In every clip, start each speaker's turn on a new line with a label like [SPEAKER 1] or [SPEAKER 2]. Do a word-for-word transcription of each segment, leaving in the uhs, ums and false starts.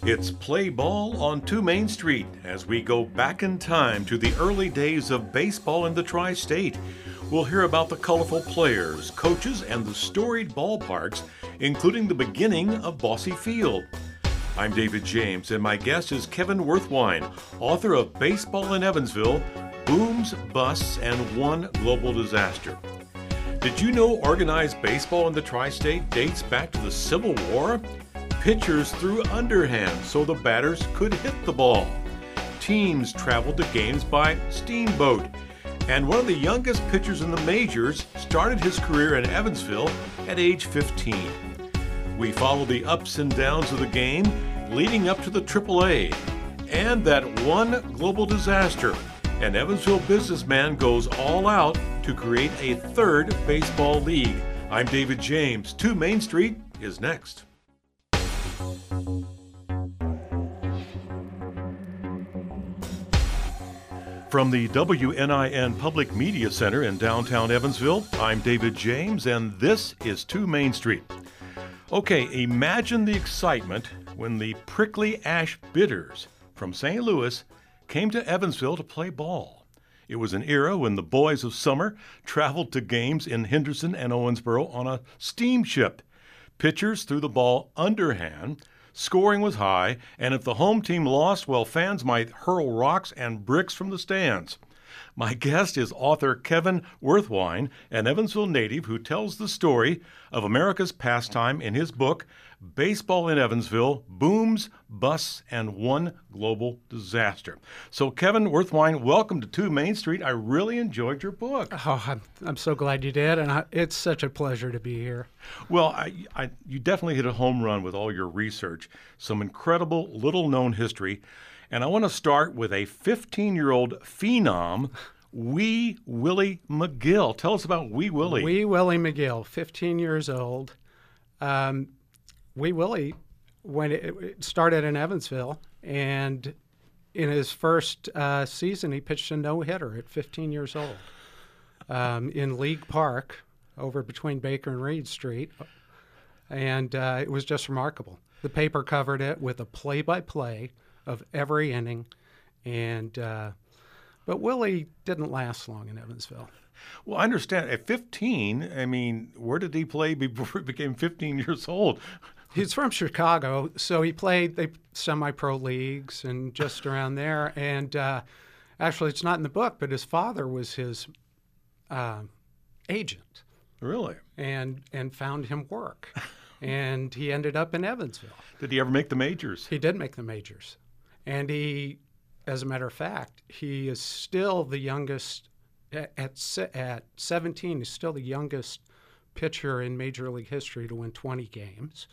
[SPEAKER 1] It's Play Ball on two Main Street as we go back in time to the early days of baseball in the tri-state. We'll hear about the colorful players, coaches, and the storied ballparks, including the beginning of Bosse Field. I'm David James, and my guest is Kevin Werthwein, author of Baseball in Evansville, Booms, Busts, and One Global Disaster. Did you know organized baseball in the tri-state dates back to the Civil War? Pitchers threw underhand so the batters could hit the ball. Teams traveled to games by steamboat. And one of the youngest pitchers in the majors started his career in Evansville at age fifteen. We follow the ups and downs of the game leading up to the triple A. And that one global disaster. An Evansville businessman goes all out to create a third baseball league. I'm David James. two Main Street is next. From the W N I N Public Media Center in downtown Evansville, I'm David James, and this is two Main Street. Okay, imagine the excitement when the Prickly Ash Bitters from Saint Louis came to Evansville to play ball. It was an era when the boys of summer traveled to games in Henderson and Owensboro on a steamship. Pitchers threw the ball underhand, scoring was high, and if the home team lost, well, fans might hurl rocks and bricks from the stands. My guest is author Kevin Werthwein, an Evansville native who tells the story of America's pastime in his book, Baseball in Evansville, Booms, Busts, and One Global Disaster. So, Kevin Werthwein, welcome to two Main Street. I really enjoyed your book.
[SPEAKER 2] Oh, I'm, I'm so glad you did, and I, it's such a pleasure to be here.
[SPEAKER 1] Well, I, I, you definitely hit a home run with all your research, some incredible little-known history, and I want to start with a fifteen-year-old phenom, Wee Willie McGill. Tell us about Wee Willie.
[SPEAKER 2] Wee Willie McGill, fifteen years old. Um, Wee Willie, when it, it started in Evansville, and in his first uh, season, he pitched a no-hitter at fifteen years old um, in League Park over between Baker and Reed Street, and uh, it was just remarkable. The paper covered it with a play-by-play of every inning, and uh, but Willie didn't last long in Evansville.
[SPEAKER 1] Well, I understand. At fifteen, I mean, where did he play before he became fifteen years old?
[SPEAKER 2] He's from Chicago, so he played the semi-pro leagues and just around there. And uh, actually, it's not in the book, but his father was his uh, agent.
[SPEAKER 1] Really?
[SPEAKER 2] And and found him work. And he ended up in Evansville.
[SPEAKER 1] Did he ever make the majors?
[SPEAKER 2] He did make the majors. And he, as a matter of fact, he is still the youngest, at, at seventeen, he's still the youngest pitcher in Major League history to win twenty games.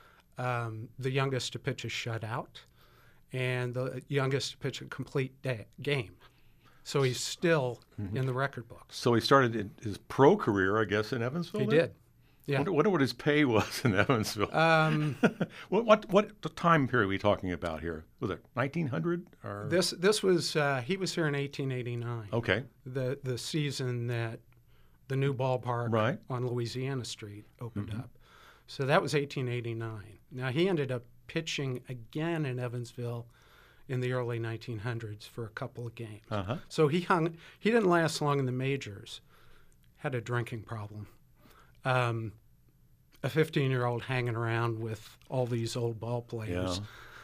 [SPEAKER 2] Um, the youngest to pitch a shutout, and the youngest to pitch a complete day, game. So he's still mm-hmm. in the record books.
[SPEAKER 1] So he started his pro career, I guess, in Evansville?
[SPEAKER 2] He
[SPEAKER 1] then?
[SPEAKER 2] did. Yeah.
[SPEAKER 1] I wonder, wonder what his pay was in Evansville.
[SPEAKER 2] Um,
[SPEAKER 1] what, what what time period are we talking about here? Was it nineteen hundred? Or?
[SPEAKER 2] This this was uh, he was here in eighteen eighty-nine.
[SPEAKER 1] Okay.
[SPEAKER 2] The the season that the new ballpark
[SPEAKER 1] right.
[SPEAKER 2] on Louisiana Street opened
[SPEAKER 1] mm-hmm.
[SPEAKER 2] up. So that was eighteen eighty-nine. Now, he ended up pitching again in Evansville in the early nineteen hundreds for a couple of games.
[SPEAKER 1] Uh-huh.
[SPEAKER 2] So he hung. He didn't last long in the majors. Had a drinking problem. Um, a fifteen-year-old hanging around with all these old ball players.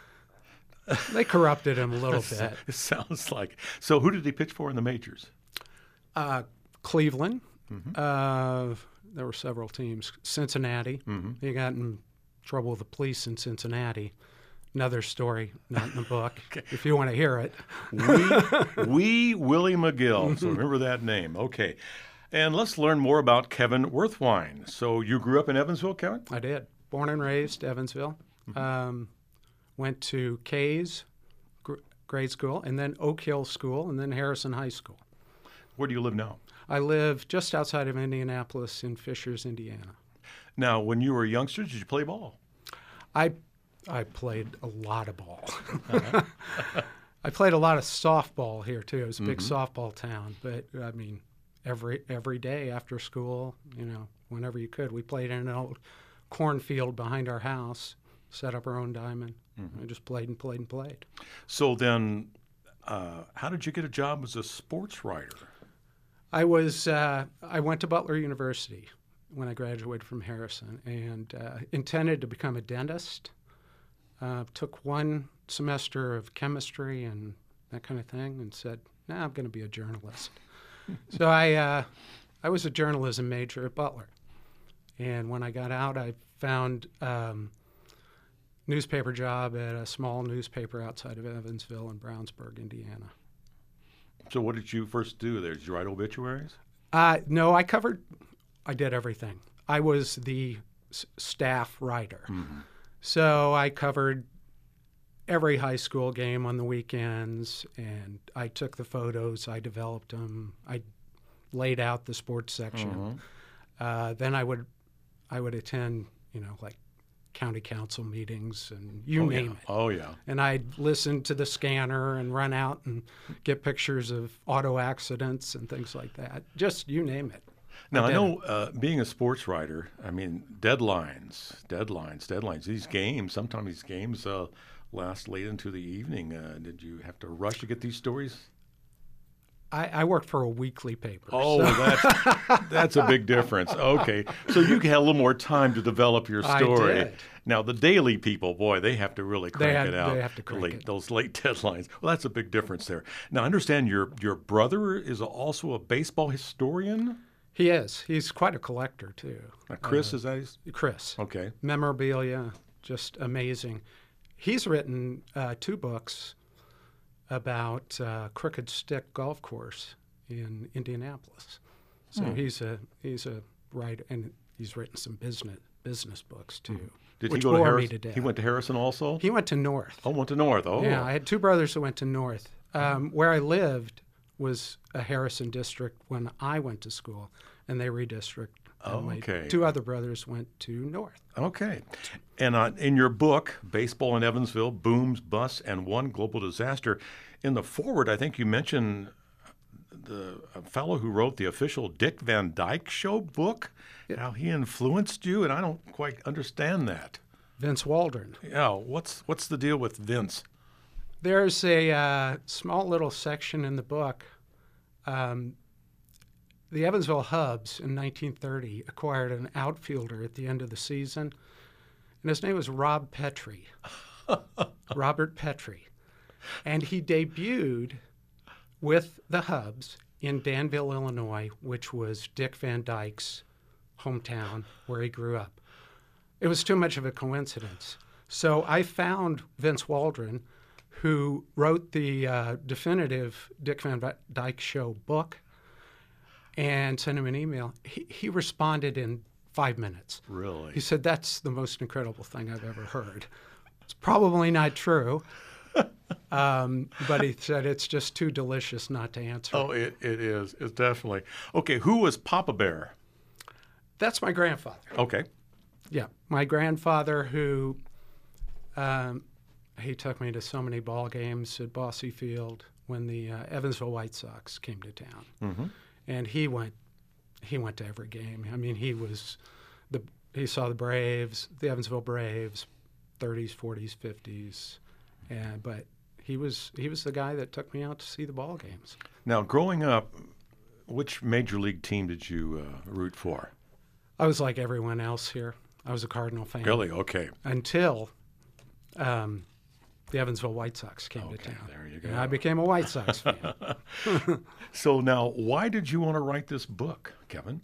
[SPEAKER 2] Yeah. They corrupted him a little bit.
[SPEAKER 1] It sounds like. So who did he pitch for in the majors?
[SPEAKER 2] Uh, Cleveland.
[SPEAKER 1] Mm-hmm.
[SPEAKER 2] Uh, there were several teams. Cincinnati.
[SPEAKER 1] Mm-hmm.
[SPEAKER 2] He got in trouble with the police in Cincinnati. Another story, not in the book, okay. If you want to hear it.
[SPEAKER 1] Wee, Wee Willie McGill. So remember that name. Okay. And let's learn more about Kevin Werthwein. So you grew up in Evansville, Kevin?
[SPEAKER 2] I did. Born and raised Evansville. Mm-hmm. Um, went to Kays gr- grade school, and then Oak Hill School, and then Harrison High School.
[SPEAKER 1] Where do you live now?
[SPEAKER 2] I live just outside of Indianapolis in Fishers, Indiana.
[SPEAKER 1] Now, when you were a youngster, did you play ball?
[SPEAKER 2] I I played a lot of ball. Uh-huh. I played a lot of softball here, too. It was a big mm-hmm. softball town. But, I mean, every every day after school, you know, whenever you could. We played in an old cornfield behind our house, set up our own diamond. I just played and played and played.
[SPEAKER 1] So then, uh, how did you get a job as a sports writer?
[SPEAKER 2] I was uh, I went to Butler University when I graduated from Harrison and uh, intended to become a dentist. Uh, took one semester of chemistry and that kind of thing, and said, "Nah, I'm going to be a journalist." so I uh, I was a journalism major at Butler, and when I got out, I found um, newspaper job at a small newspaper outside of Evansville in Brownsburg, Indiana.
[SPEAKER 1] So what did you first do there? Did you write obituaries?
[SPEAKER 2] Uh, no, I covered, I did everything. I was the s- staff writer.
[SPEAKER 1] Mm-hmm.
[SPEAKER 2] So I covered every high school game on the weekends, and I took the photos, I developed them, I laid out the sports section.
[SPEAKER 1] Mm-hmm.
[SPEAKER 2] Uh, then I would, I would attend, you know, like county council meetings and you
[SPEAKER 1] oh,
[SPEAKER 2] name
[SPEAKER 1] yeah.
[SPEAKER 2] it.
[SPEAKER 1] Oh, yeah.
[SPEAKER 2] And I'd listen to the scanner and run out and get pictures of auto accidents and things like that. Just you name it.
[SPEAKER 1] Now, I,
[SPEAKER 2] I
[SPEAKER 1] know uh, being a sports writer, I mean, deadlines, deadlines, deadlines. These games, sometimes these games uh, last late into the evening. Uh, did you have to rush to get these stories?
[SPEAKER 2] I, I worked for a weekly paper.
[SPEAKER 1] Oh,
[SPEAKER 2] so.
[SPEAKER 1] that's, that's a big difference. Okay. So you had a little more time to develop your story.
[SPEAKER 2] I did.
[SPEAKER 1] Now, the daily people, boy, they have to really crank
[SPEAKER 2] had-
[SPEAKER 1] it out.
[SPEAKER 2] they have to crank
[SPEAKER 1] late,
[SPEAKER 2] it.
[SPEAKER 1] Those late deadlines. Well, that's a big difference there. Now, I understand your, your brother is also a baseball historian?
[SPEAKER 2] He is. He's quite a collector, too.
[SPEAKER 1] Now, Chris, is that his?
[SPEAKER 2] Chris.
[SPEAKER 1] Okay.
[SPEAKER 2] Memorabilia, just amazing. He's written uh, two books about uh, Crooked Stick Golf Course in Indianapolis. So
[SPEAKER 1] Hmm.
[SPEAKER 2] he's a he's a writer, and he's written some business business books too.
[SPEAKER 1] Did
[SPEAKER 2] which
[SPEAKER 1] he go to
[SPEAKER 2] bore me
[SPEAKER 1] Harrison?
[SPEAKER 2] to death.
[SPEAKER 1] He went to Harrison also?
[SPEAKER 2] He went to North.
[SPEAKER 1] Oh, went to North. Oh.
[SPEAKER 2] Yeah, I had two brothers who went to North. Um, where I lived was a Harrison district when I went to school, and they redistricted.
[SPEAKER 1] Oh,
[SPEAKER 2] my
[SPEAKER 1] okay.
[SPEAKER 2] Two other brothers went to North.
[SPEAKER 1] Okay. And uh, in your book, Baseball in Evansville, Booms, Busts, and One Global Disaster, in the foreword, I think you mentioned the a fellow who wrote the official Dick Van Dyke Show book, how he influenced you, and I don't quite understand that.
[SPEAKER 2] Vince Waldron.
[SPEAKER 1] Yeah, what's what's the deal with Vince?
[SPEAKER 2] There's a uh, small little section in the book. Um, the Evansville Hubs in nineteen thirty acquired an outfielder at the end of the season, and his name was Rob Petrie, Robert Petrie. And he debuted with the Hubs in Danville, Illinois, which was Dick Van Dyke's hometown where he grew up. It was too much of a coincidence. So I found Vince Waldron, who wrote the uh, definitive Dick Van Dyke Show book, and sent him an email. He, he responded in five minutes.
[SPEAKER 1] Really?
[SPEAKER 2] He said, "That's the most incredible thing I've ever heard." It's probably not true, um, but he said it's just too delicious not to answer.
[SPEAKER 1] Oh, it, it is. It's definitely. Okay, who was Papa Bear?
[SPEAKER 2] That's my grandfather.
[SPEAKER 1] Okay.
[SPEAKER 2] Yeah, my grandfather who, um, he took me to so many ball games at Bosse Field when the uh, Evansville White Sox came to town.
[SPEAKER 1] Mm-hmm.
[SPEAKER 2] And he went, he went to every game. I mean, he was, the he saw the Braves, the Evansville Braves, thirties, forties, fifties, and but he was he was the guy that took me out to see the ball games.
[SPEAKER 1] Now, growing up, which major league team did you uh, root for?
[SPEAKER 2] I was like everyone else here. I was a Cardinal fan.
[SPEAKER 1] Really? Okay.
[SPEAKER 2] Until um, the Evansville White Sox came
[SPEAKER 1] Okay,
[SPEAKER 2] to town.
[SPEAKER 1] there you go.
[SPEAKER 2] And I became a White Sox fan.
[SPEAKER 1] So now, why did you want to write this book, Kevin?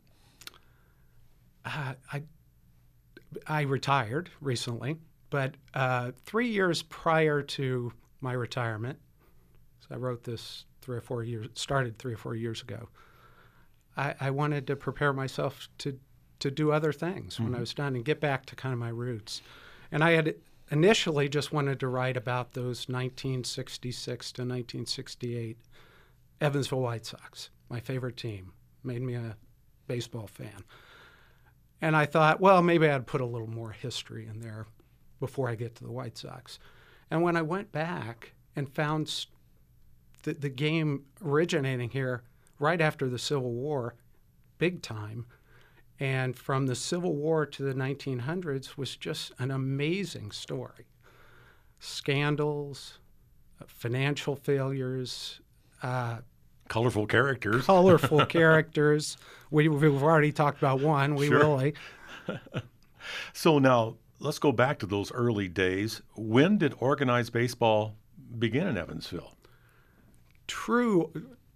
[SPEAKER 2] Uh, I I retired recently, but uh, three years prior to my retirement, so I wrote this three or four years, started three or four years ago. I, I wanted to prepare myself to to do other things when
[SPEAKER 1] Mm-hmm.
[SPEAKER 2] I was done and get back to kind of my roots. And I had initially just wanted to write about those nineteen sixty-six to nineteen sixty-eight Evansville White Sox, my favorite team, made me a baseball fan. And I thought, well, maybe I'd put a little more history in there before I get to the White Sox. And when I went back and found s- the, the game originating here right after the Civil War, big time, and from the Civil War to the nineteen hundreds was just an amazing story. scandals, financial failures, uh,
[SPEAKER 1] colorful characters.
[SPEAKER 2] Colorful characters. We, we've already talked about one, Wee
[SPEAKER 1] Sure.
[SPEAKER 2] Willie.
[SPEAKER 1] So now let's go back to those early days. When did organized baseball begin in Evansville?
[SPEAKER 2] True,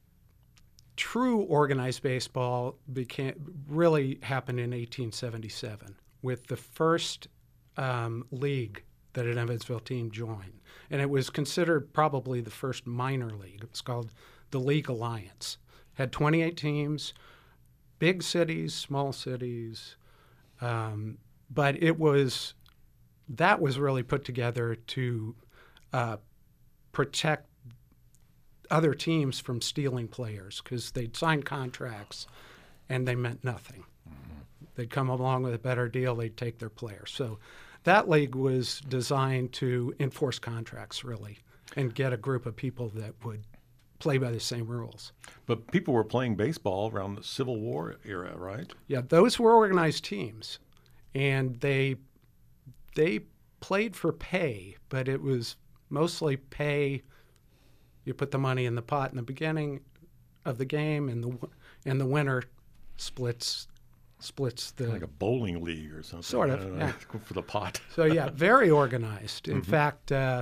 [SPEAKER 2] true organized baseball became really happened in eighteen seventy-seven with the first um, league that an Evansville team joined, and it was considered probably the first minor league. It's called the League Alliance. Had twenty-eight teams, big cities, small cities, um, but it was that was really put together to uh, protect other teams from stealing players because they'd sign contracts and they meant nothing. Mm-hmm. They'd come along with a better deal, they'd take their players. So that league was designed to enforce contracts, really, and get a group of people that would play by the same rules.
[SPEAKER 1] But people were playing baseball around the Civil War era, right?
[SPEAKER 2] Yeah, those were organized teams, and they they played for pay, but it was mostly pay. You put the money in the pot in the beginning of the game, and the and the winner splits splits the
[SPEAKER 1] Like a bowling league or something.
[SPEAKER 2] Sort of,
[SPEAKER 1] I don't know,
[SPEAKER 2] yeah.
[SPEAKER 1] for the pot.
[SPEAKER 2] So yeah, very organized. In
[SPEAKER 1] Mm-hmm.
[SPEAKER 2] fact, uh,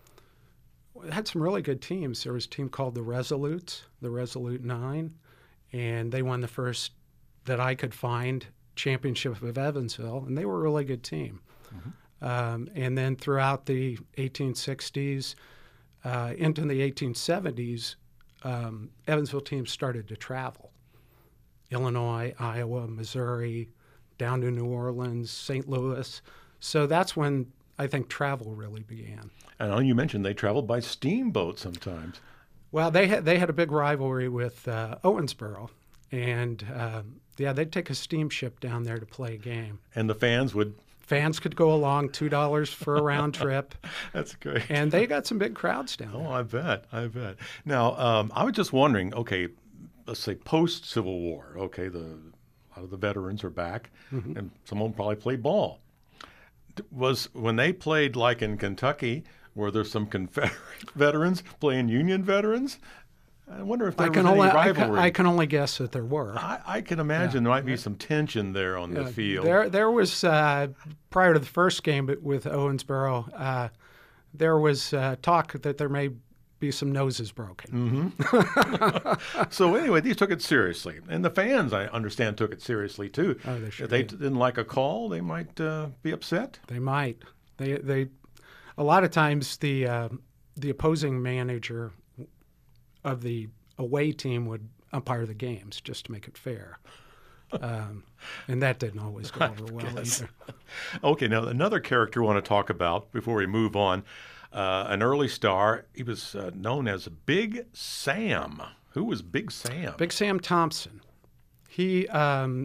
[SPEAKER 2] we had some really good teams. There was a team called the Resolutes, the Resolute Nine, and they won the first that I could find championship of Evansville, and they were a really good team. Mm-hmm. Um, and then throughout the eighteen sixties. Uh, into the eighteen seventies, um, Evansville teams started to travel. Illinois, Iowa, Missouri, down to New Orleans, Saint Louis. So that's when I think travel really began.
[SPEAKER 1] And you mentioned they traveled by steamboat sometimes.
[SPEAKER 2] Well, they had they had a big rivalry with uh, Owensboro, and um, yeah, they'd take a steamship down there to play a game.
[SPEAKER 1] And the fans would.
[SPEAKER 2] Fans could go along, two dollars for a round trip.
[SPEAKER 1] That's great.
[SPEAKER 2] And they got some big crowds down there.
[SPEAKER 1] Oh, I bet. I bet. Now, um, I was just wondering, okay, let's say post-Civil War, okay, the, a lot of the veterans are back, mm-hmm. and some of them probably played ball. Was when they played like in Kentucky, were there some Confederate veterans playing Union veterans? I wonder if there
[SPEAKER 2] I
[SPEAKER 1] was
[SPEAKER 2] can
[SPEAKER 1] any
[SPEAKER 2] only,
[SPEAKER 1] rivalry.
[SPEAKER 2] I can, I can only guess that there were.
[SPEAKER 1] I, I can imagine
[SPEAKER 2] Yeah.
[SPEAKER 1] there might be some tension there on
[SPEAKER 2] Yeah,
[SPEAKER 1] the field.
[SPEAKER 2] There, there was uh, prior to the first game with Owensboro, uh, there was uh, talk that there may be some noses broken.
[SPEAKER 1] Mm-hmm. So anyway, these took it seriously, and the fans, I understand, took it seriously too.
[SPEAKER 2] Oh, they sure
[SPEAKER 1] if they
[SPEAKER 2] did.
[SPEAKER 1] didn't like a call, they might uh, be upset.
[SPEAKER 2] They might. They, they, a lot of times the uh, the opposing manager of the away team would umpire the games just to make it fair. Um, and that didn't always go over well
[SPEAKER 1] guess.
[SPEAKER 2] either.
[SPEAKER 1] Okay, now another character I want to talk about before we move on, uh, an early star. He was uh, known as Big Sam. Who was Big Sam?
[SPEAKER 2] Big Sam Thompson. He, um,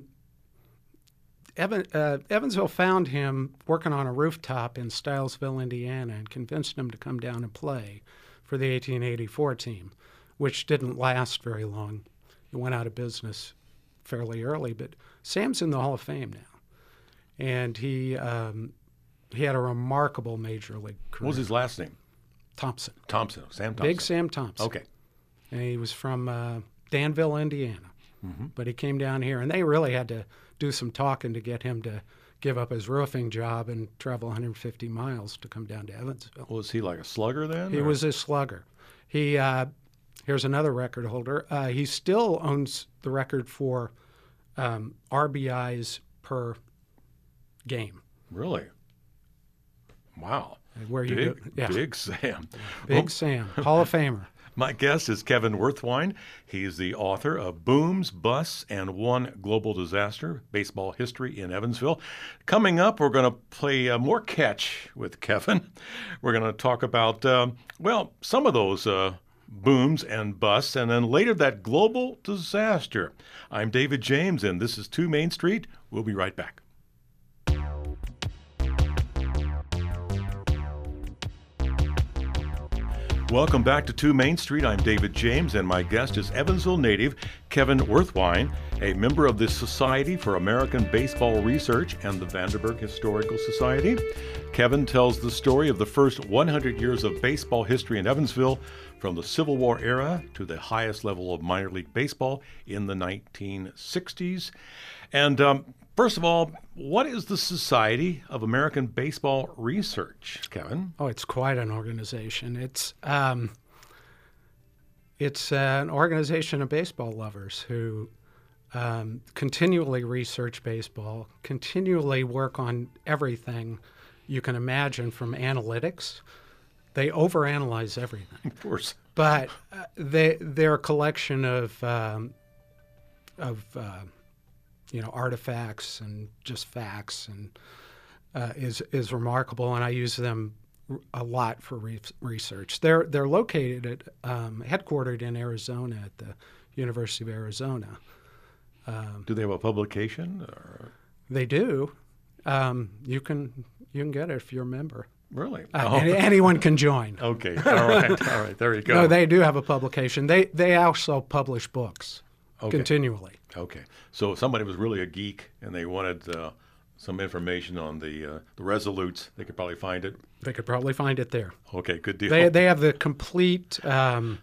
[SPEAKER 2] Evan, uh, Evansville found him working on a rooftop in Stylesville, Indiana, and convinced him to come down and play for the eighteen eighty-four team, which didn't last very long. It went out of business fairly early, but Sam's in the Hall of Fame now. And he um, he had a remarkable major league career.
[SPEAKER 1] What was his last name?
[SPEAKER 2] Thompson.
[SPEAKER 1] Thompson. Sam Thompson.
[SPEAKER 2] Big Sam Thompson.
[SPEAKER 1] Okay.
[SPEAKER 2] And he was from uh, Danville, Indiana.
[SPEAKER 1] Mm-hmm.
[SPEAKER 2] But he came down here, and they really had to do some talking to get him to give up his roofing job and travel one hundred fifty miles to come down to Evansville.
[SPEAKER 1] Was he like a slugger then?
[SPEAKER 2] He
[SPEAKER 1] or?
[SPEAKER 2] was a slugger. He uh, here's another record holder. Uh, he still owns the record for um, R B Is per game.
[SPEAKER 1] Really? Wow.
[SPEAKER 2] Where you
[SPEAKER 1] Big,
[SPEAKER 2] go, yeah.
[SPEAKER 1] Big Sam.
[SPEAKER 2] Big
[SPEAKER 1] Well,
[SPEAKER 2] Sam, Hall of Famer.
[SPEAKER 1] my guest is Kevin Werthwein. He's the author of Booms, Busts, and One Global Disaster, Baseball History in Evansville. Coming up, we're going to play uh, more catch with Kevin. We're going to talk about, um, well, some of those uh, booms and busts, and then later that global disaster. I'm David James, and this is two Main Street. We'll be right back. Welcome back to two Main Street. I'm David James, and my guest is Evansville native Kevin Werthwein, a member of the Society for American Baseball Research and the Vanderburg Historical Society. Kevin tells the story of the first one hundred years of baseball history in Evansville, from the Civil War era to the highest level of minor league baseball in the nineteen sixties. And um, first of all, what is the Society of American Baseball Research, Kevin?
[SPEAKER 2] Oh, it's quite an organization. It's um, it's an organization of baseball lovers who um, continually research baseball, continually work on everything you can imagine, from analytics. They overanalyze everything.
[SPEAKER 1] Of course.
[SPEAKER 2] But uh, they, they're a collection of um, of uh, you know, artifacts and just facts, and uh, is is remarkable. And I use them a lot for re- research. They're they're located at um, headquartered in Arizona at the University of Arizona. Um,
[SPEAKER 1] Do they have a publication? Or?
[SPEAKER 2] They do. Um, you can you can get it if you're a member.
[SPEAKER 1] Really?
[SPEAKER 2] Uh,
[SPEAKER 1] Oh.
[SPEAKER 2] any, anyone can join.
[SPEAKER 1] Okay. All right. All right. There you go.
[SPEAKER 2] No, they do have a publication. They they also publish books
[SPEAKER 1] Okay.
[SPEAKER 2] continually.
[SPEAKER 1] Okay. So if somebody was really a geek and they wanted uh, some information on the uh, the Resolutes, they could probably find it.
[SPEAKER 2] They could probably find it there.
[SPEAKER 1] Okay. Good deal.
[SPEAKER 2] They they have the complete um,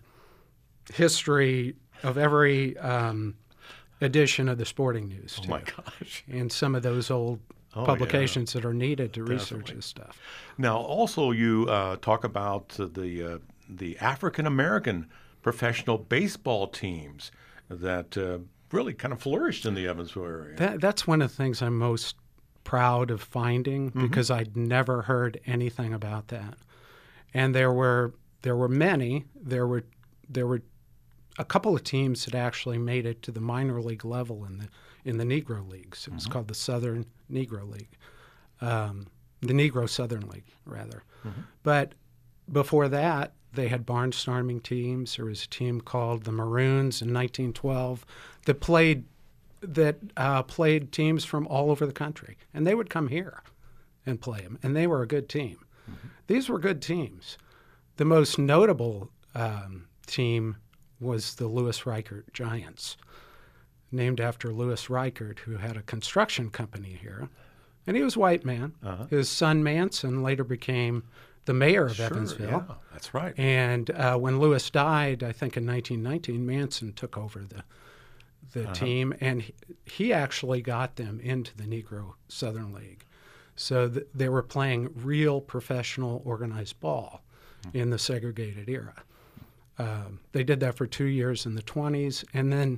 [SPEAKER 2] history of every um, edition of the Sporting News,
[SPEAKER 1] oh
[SPEAKER 2] too,
[SPEAKER 1] my gosh.
[SPEAKER 2] and some of those old
[SPEAKER 1] Oh,
[SPEAKER 2] publications that are needed to research
[SPEAKER 1] Definitely.
[SPEAKER 2] this stuff.
[SPEAKER 1] Now, also, you uh, talk about uh, the uh, the African American professional baseball teams that uh, really kind of flourished in the Evansville area.
[SPEAKER 2] That, that's one of the things I'm most proud of finding, because I'd never heard anything about that. And there were there were many. There were there were a couple of teams that actually made it to the minor league level in the in the Negro Leagues. It was called the Southern Negro League, um, the Negro Southern League, rather. But before that, they had barnstorming teams. There was a team called the Maroons in nineteen twelve that played that uh, played teams from all over the country, and they would come here and play them, and they were a good team. These were good teams. The most notable um, team was the Louis Reichert Giants, named after Louis Reichert, who had a construction company here. And he was a white man.
[SPEAKER 1] Uh-huh.
[SPEAKER 2] His son Manson later became the mayor of
[SPEAKER 1] Sure,
[SPEAKER 2] Evansville.
[SPEAKER 1] yeah, that's right.
[SPEAKER 2] And uh, when Louis died, I think in nineteen nineteen, Manson took over the the
[SPEAKER 1] Uh-huh.
[SPEAKER 2] team, and he, he actually got them into the Negro Southern League. So th- they were playing real professional organized ball in the segregated era. Um, they did that for two years in the twenties, and then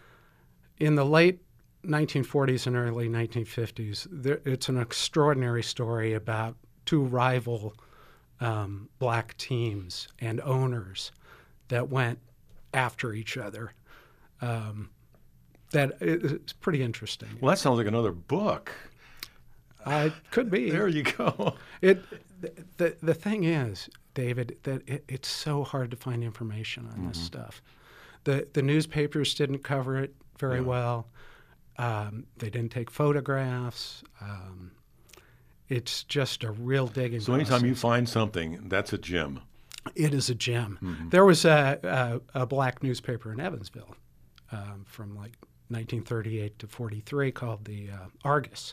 [SPEAKER 2] in the late nineteen forties and early nineteen fifties, there, it's an extraordinary story about two rival um, black teams and owners that went after each other. Um, that it's pretty interesting.
[SPEAKER 1] Well, that sounds like another book.
[SPEAKER 2] Uh, it could be.
[SPEAKER 1] There you go.
[SPEAKER 2] It the the thing is, David, that it, it's so hard to find information on this stuff. The the newspapers didn't cover it very
[SPEAKER 1] Yeah.
[SPEAKER 2] well. Um, they didn't take photographs. Um, it's just a real digging.
[SPEAKER 1] So anytime
[SPEAKER 2] process.
[SPEAKER 1] you find something, that's a gem.
[SPEAKER 2] It is a gem. There was a, a, a black newspaper in Evansville um, from like nineteen thirty-eight to forty-three called the uh, Argus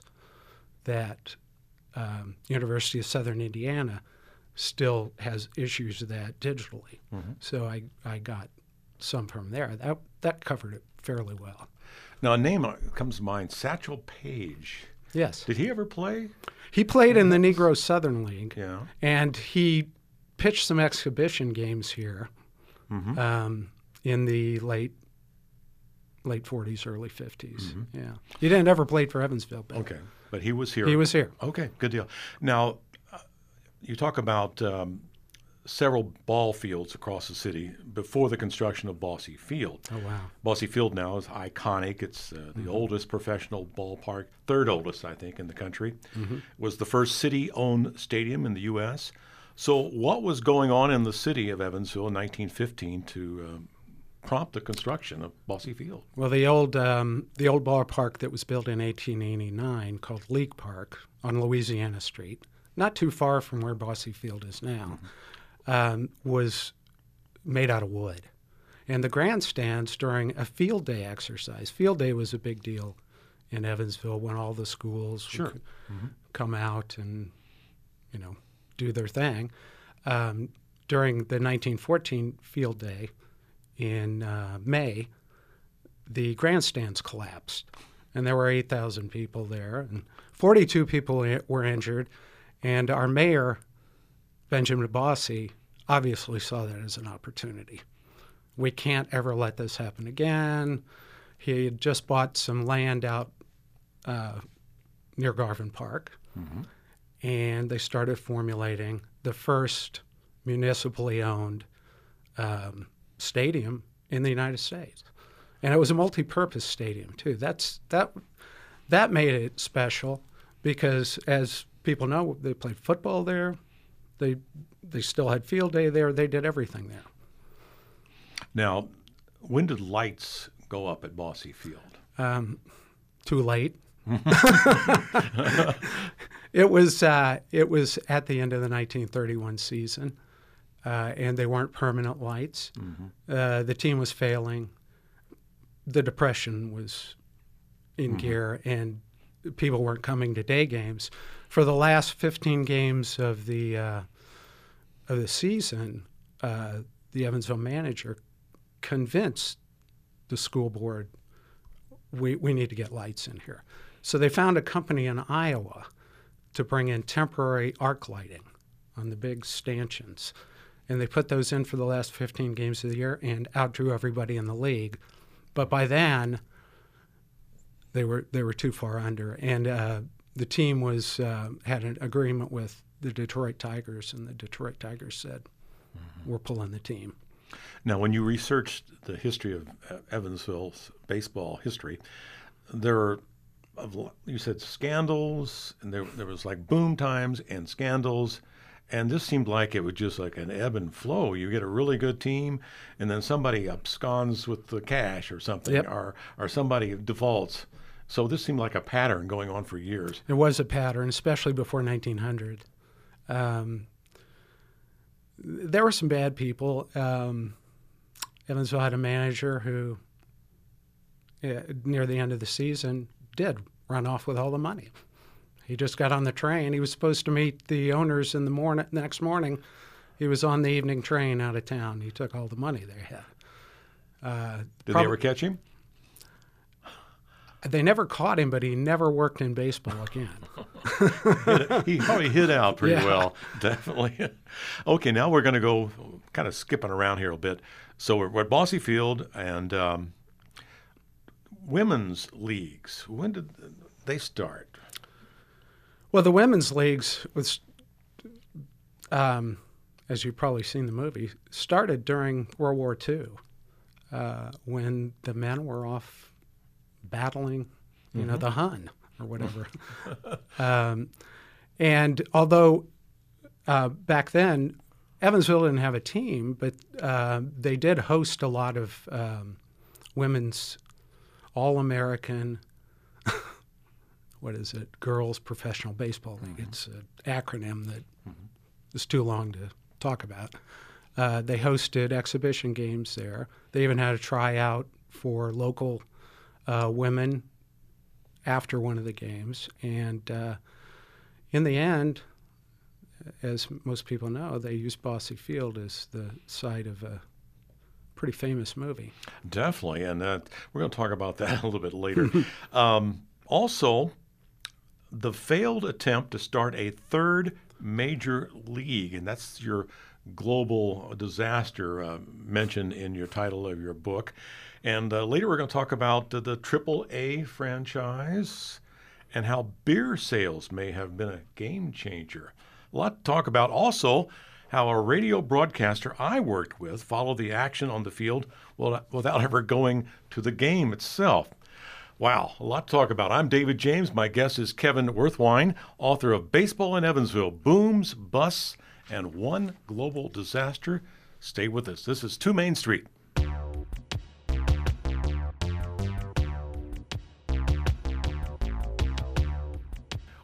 [SPEAKER 2] that um, University of Southern Indiana still has issues of that digitally. So I, I got some from there. That, that covered it fairly well.
[SPEAKER 1] Now, a name comes to mind, Satchel Paige.
[SPEAKER 2] Yes.
[SPEAKER 1] Did he ever play?
[SPEAKER 2] He played in the Negro Southern League.
[SPEAKER 1] Yeah.
[SPEAKER 2] And he pitched some exhibition games here um, in the late late forties, early fifties. Yeah, he didn't ever played for Evansville, but
[SPEAKER 1] Okay. But he was here.
[SPEAKER 2] he was here.
[SPEAKER 1] Okay, good deal. Now, uh, you talk about um, several ball fields across the city before the construction of Bosse Field.
[SPEAKER 2] Oh wow!
[SPEAKER 1] Bosse Field now is iconic. It's uh, the oldest professional ballpark, third oldest, I think, in the country. Was the first city-owned stadium in the U S So what was going on in the city of Evansville in nineteen fifteen to um, prompt the construction of Bosse Field?
[SPEAKER 2] Well, the old um, the old ballpark that was built in eighteen eighty-nine, called League Park on Louisiana Street, not too far from where Bosse Field is now, um, was made out of wood. And the grandstands during a field day exercise, field day was a big deal in Evansville when all the schools
[SPEAKER 1] Sure.
[SPEAKER 2] would
[SPEAKER 1] Mm-hmm.
[SPEAKER 2] come out and, you know, do their thing. Um, during the nineteen fourteen field day in uh, May, the grandstands collapsed, and there were eight thousand people there, and forty-two people i- were injured, and our mayor, Benjamin Bossy, obviously saw that as an opportunity. We can't ever let this happen again. He had just bought some land out uh, near Garvin Park,
[SPEAKER 1] Mm-hmm.
[SPEAKER 2] and they started formulating the first municipally owned um, stadium in the United States. And it was a multi-purpose stadium, too. That's that that made it special because, as people know, they played football there. They they still had field day there. They did everything there.
[SPEAKER 1] Now, when did lights go up at Bossy Field?
[SPEAKER 2] Um, too late. It was uh, it was at the end of the nineteen thirty-one season, uh, and they weren't permanent lights.
[SPEAKER 1] Mm-hmm.
[SPEAKER 2] Uh, the team was failing. The Depression was in
[SPEAKER 1] Mm-hmm.
[SPEAKER 2] gear, and people weren't coming to day games. For the last fifteen games of the uh, of the season, uh, the Evansville manager convinced the school board, we, we need to get lights in here. So they found a company in Iowa to bring in temporary arc lighting on the big stanchions. And they put those in for the last fifteen games of the year and outdrew everybody in the league. But by then, they were they were too far under. And uh, the team was uh, had an agreement with the Detroit Tigers, and the Detroit Tigers said, mm-hmm. we're pulling the team.
[SPEAKER 1] Now, when you researched the history of uh, Evansville's baseball history, there were, you said scandals, and there there was like boom times and scandals, and this seemed like it was just like an ebb and flow. You get a really good team, and then somebody absconds with the cash or something,
[SPEAKER 2] Yep.
[SPEAKER 1] or or somebody defaults. So this seemed like a pattern going on for years.
[SPEAKER 2] It was a pattern, especially before nineteen hundred. Um, there were some bad people. Um, Evansville had a manager who, uh, near the end of the season, did run off with all the money. He just got on the train. He was supposed to meet the owners in the morning. The next morning, he was on the evening train out of town. He took all the money they had. Uh,
[SPEAKER 1] Did
[SPEAKER 2] prob-
[SPEAKER 1] they ever catch him?
[SPEAKER 2] They never caught him, but he never worked in baseball again.
[SPEAKER 1] He probably hid out pretty
[SPEAKER 2] Yeah.
[SPEAKER 1] well, definitely. Okay, now we're going to go kind of skipping around here a bit. So we're, we're at Bossy Field, and um, women's leagues. When did they start?
[SPEAKER 2] Well, the women's leagues was, um, as you've probably seen the movie, started during World War Two, uh, when the men were off battling, you
[SPEAKER 1] Mm-hmm.
[SPEAKER 2] know, the Hun or whatever. um, and although uh, back then Evansville didn't have a team, but uh, they did host a lot of um, women's All-American. What is it? Girls Professional Baseball League. Mm-hmm. It's an acronym that mm-hmm. is too long to talk about. Uh, they hosted exhibition games there. They even had a tryout for local uh, women after one of the games. And uh, in the end, as most people know, they used Bossy Field as the site of a pretty famous movie.
[SPEAKER 1] Definitely, and uh, we're going to talk about that a little bit later. um, also, the failed attempt to start a third major league, and that's your global disaster uh, mentioned in your title of your book. And uh, later we're going to talk about uh, the triple A franchise and how beer sales may have been a game changer. A lot to talk about. Also, how a radio broadcaster I worked with followed the action on the field without ever going to the game itself. Wow, a lot to talk about. I'm David James. My guest is Kevin Werthwein, author of Baseball in Evansville, Booms, Busts, and One Global Disaster. Stay with us. This is two Main Street.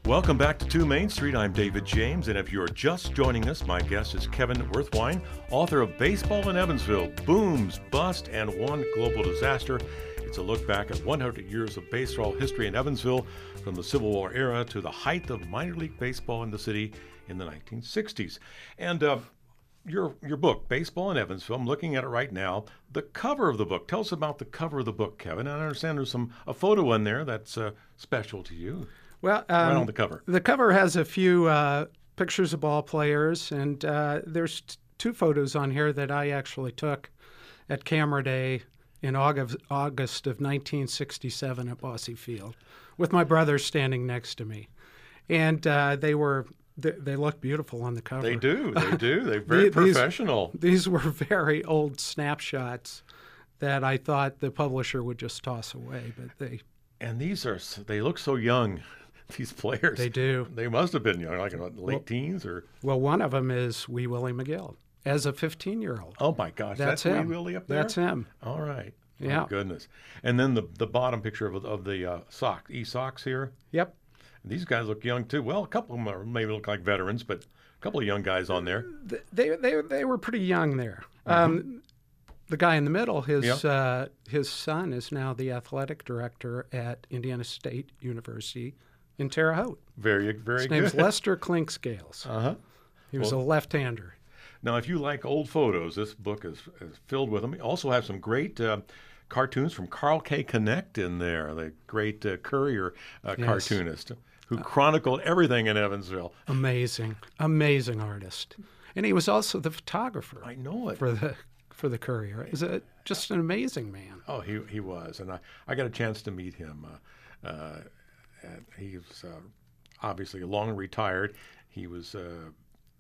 [SPEAKER 1] Welcome back to two Main Street. I'm David James, and if you're just joining us, my guest is Kevin Werthwein, author of Baseball in Evansville, Booms, Bust, and One Global Disaster. It's a look back at one hundred years of baseball history in Evansville, from the Civil War era to the height of minor league baseball in the city in the nineteen sixties. And uh, your your book, Baseball in Evansville, I'm looking at it right now. The cover of the book, tell us about the cover of the book, Kevin. I understand there's some a photo in there that's uh, special to you.
[SPEAKER 2] Well, um,
[SPEAKER 1] right on the cover.
[SPEAKER 2] The cover has a few uh, pictures of ball players, and uh, there's t- two photos on here that I actually took at Camera Day in August, August of nineteen sixty-seven at Bosse Field, with my brother standing next to me, and uh, they were they, they look beautiful on the cover.
[SPEAKER 1] They do, they do. They're very
[SPEAKER 2] these,
[SPEAKER 1] professional.
[SPEAKER 2] These were very old snapshots that I thought the publisher would just toss away, but they.
[SPEAKER 1] And these are they look so young. These players.
[SPEAKER 2] They do.
[SPEAKER 1] They must have been young, like in late
[SPEAKER 2] well,
[SPEAKER 1] teens or.
[SPEAKER 2] Well, one of them is Wee Willie McGill as a fifteen-year-old.
[SPEAKER 1] Oh my gosh,
[SPEAKER 2] that's,
[SPEAKER 1] that's
[SPEAKER 2] him.
[SPEAKER 1] Wee Willie up there.
[SPEAKER 2] That's him.
[SPEAKER 1] All right.
[SPEAKER 2] Yeah.
[SPEAKER 1] Oh, goodness. And then the the bottom picture of of the uh, sock e socks here.
[SPEAKER 2] Yep.
[SPEAKER 1] And these guys look young too. Well, a couple of them are, maybe look like veterans, but a couple of young guys on there.
[SPEAKER 2] They they they were pretty young there. Mm-hmm. Um, the guy in the middle, his
[SPEAKER 1] yep.
[SPEAKER 2] uh, his son is now the athletic director at Indiana State University in Terre Haute.
[SPEAKER 1] Very, very
[SPEAKER 2] His
[SPEAKER 1] good.
[SPEAKER 2] name's Lester Clinkscales.
[SPEAKER 1] Uh-huh.
[SPEAKER 2] He was well, a left-hander.
[SPEAKER 1] Now, if you like old photos, this book is, is filled with them. You also have some great uh, cartoons from Carl K. Connect in there, the great uh, Courier uh, yes. cartoonist who chronicled everything in Evansville.
[SPEAKER 2] Amazing, amazing artist. And he was also the photographer.
[SPEAKER 1] I know it.
[SPEAKER 2] For the for the Courier. He's a, just an amazing man.
[SPEAKER 1] Oh, he he was. And I, I got a chance to meet him. Uh, uh, And he's uh, obviously long retired. He was uh,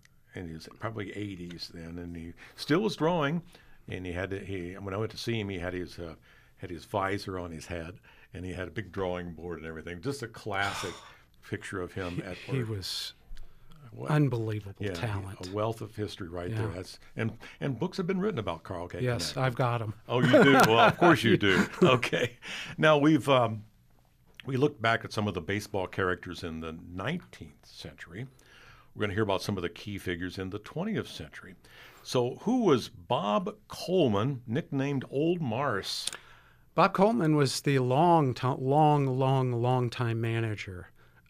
[SPEAKER 1] in his probably eighties then, and he still was drawing. And he had to, he when I went to see him, he had his uh, had his visor on his head, and he had a big drawing board and everything. Just a classic picture of him at work.
[SPEAKER 2] He was what? Unbelievable
[SPEAKER 1] yeah,
[SPEAKER 2] talent.
[SPEAKER 1] A wealth of history right
[SPEAKER 2] yeah.
[SPEAKER 1] there. That's and and books have been written about Carl K.
[SPEAKER 2] Yes,
[SPEAKER 1] Connect.
[SPEAKER 2] I've got them.
[SPEAKER 1] Oh, you do? Well, of course you do. Okay. Now we've. Um, We looked back at some of the baseball characters in the nineteenth century. We're going to hear about some of the key figures in the twentieth century. So who was Bob Coleman, nicknamed Old Mars?
[SPEAKER 2] Bob Coleman was the long, long, long, long time manager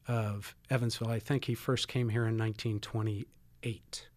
[SPEAKER 2] of Evansville. I think he first came here in nineteen twenty-eight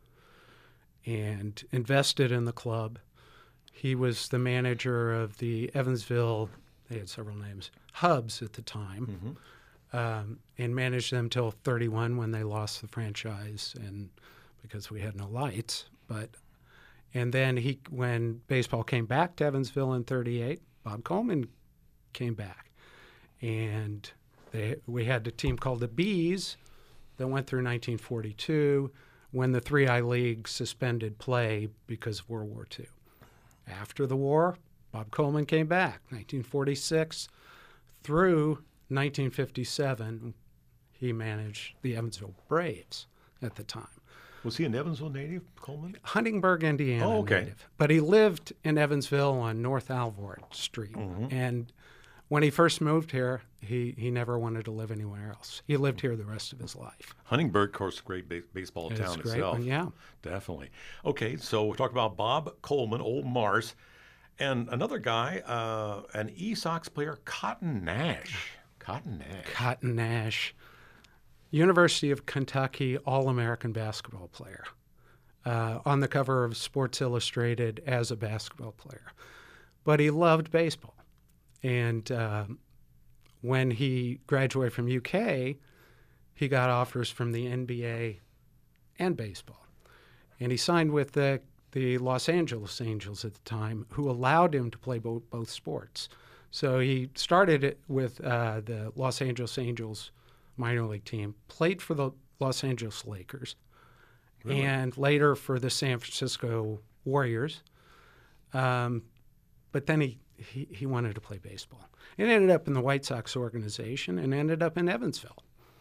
[SPEAKER 2] and invested in the club. He was the manager of the Evansville, they had several names, Hubs at the time, mm-hmm. um, and managed them till thirty-one when they lost the franchise, and because we had no lights. But and then he, when baseball came back to Evansville in thirty-eight, Bob Coleman came back, and they we had a team called the Bees that went through nineteen forty-two when the three I League suspended play because of World War Two. After the war, Bob Coleman came back, nineteen forty-six through nineteen fifty-seven. He managed the Evansville Braves at the time.
[SPEAKER 1] Was he an Evansville native, Coleman?
[SPEAKER 2] Huntingburg, Indiana
[SPEAKER 1] oh, okay.
[SPEAKER 2] native. But he lived in Evansville on North Alvord Street. Mm-hmm. And when he first moved here, he, he never wanted to live anywhere else. He lived here the rest of his life.
[SPEAKER 1] Huntingburg, of course, great ba- baseball
[SPEAKER 2] it
[SPEAKER 1] town
[SPEAKER 2] great
[SPEAKER 1] itself.
[SPEAKER 2] One, yeah.
[SPEAKER 1] Definitely. Okay, so we're talking about Bob Coleman, Old Mars, and another guy, uh, an E-Sox player, Cotton Nash. Cotton Nash.
[SPEAKER 2] Cotton Nash. University of Kentucky All-American basketball player, uh, on the cover of Sports Illustrated as a basketball player. But he loved baseball. And uh, when he graduated from U K, he got offers from the N B A and baseball. And he signed with the, the Los Angeles Angels at the time, who allowed him to play both, both sports. So he started it with uh, the Los Angeles Angels minor league team, played for the Los Angeles Lakers, really? And later for the San Francisco Warriors. Um, but then he, he, he wanted to play baseball. And ended up in the White Sox organization and ended up in Evansville.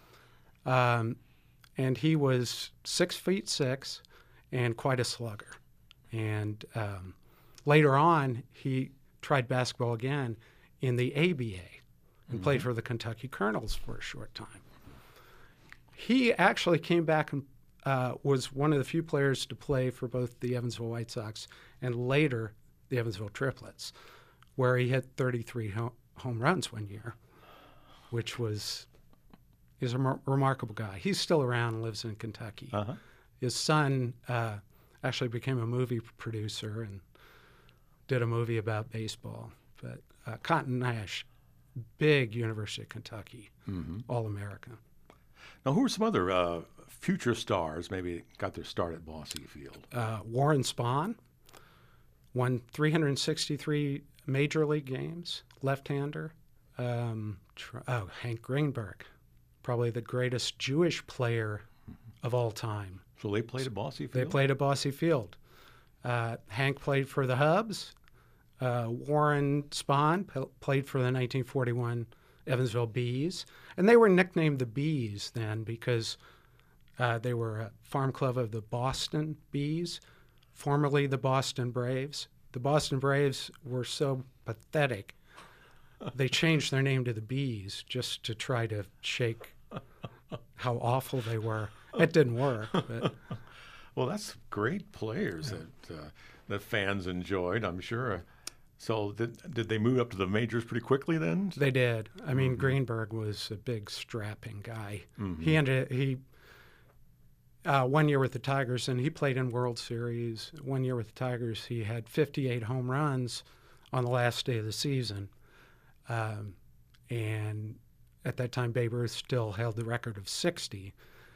[SPEAKER 2] Um, and he was six feet six and quite a slugger. And um, later on, he tried basketball again in the A B A and mm-hmm. played for the Kentucky Colonels for a short time. He actually came back and uh, was one of the few players to play for both the Evansville White Sox and later the Evansville Triplets, where he hit thirty-three ho- home runs one year, which was he's a mar- remarkable guy. He's still around and lives in Kentucky.
[SPEAKER 1] Uh-huh.
[SPEAKER 2] His son uh, actually became a movie producer and did a movie about baseball. But uh, Cotton Nash, big University of Kentucky,
[SPEAKER 1] Mm-hmm.
[SPEAKER 2] All-American.
[SPEAKER 1] Now, who are some other uh, future stars maybe got their start at Bosse Field?
[SPEAKER 2] Uh, Warren Spahn won three hundred sixty-three major league games, left-hander. Um, tr- oh, Hank Greenberg, probably the greatest Jewish player of all time.
[SPEAKER 1] So they played at Bosse Field?
[SPEAKER 2] They played at Bosse Field. Uh, Hank played for the Hubs. Uh, Warren Spahn p- played for the nineteen forty-one Evansville Bees. And they were nicknamed the Bees then because uh, they were a farm club of the Boston Bees, formerly the Boston Braves. The Boston Braves were so pathetic, they changed their name to the Bees just to try to shake how awful they were. It didn't work. But
[SPEAKER 1] Well, that's great players that uh, that fans enjoyed, I'm sure. So did did they move up to the majors pretty quickly then?
[SPEAKER 2] they did. I mean, Greenberg was a big strapping guy. He ended he uh, one year with the Tigers, and he played in World Series. One year with the Tigers, he had fifty-eight home runs on the last day of the season. Um, and at that time, Babe Ruth still held the record of sixty.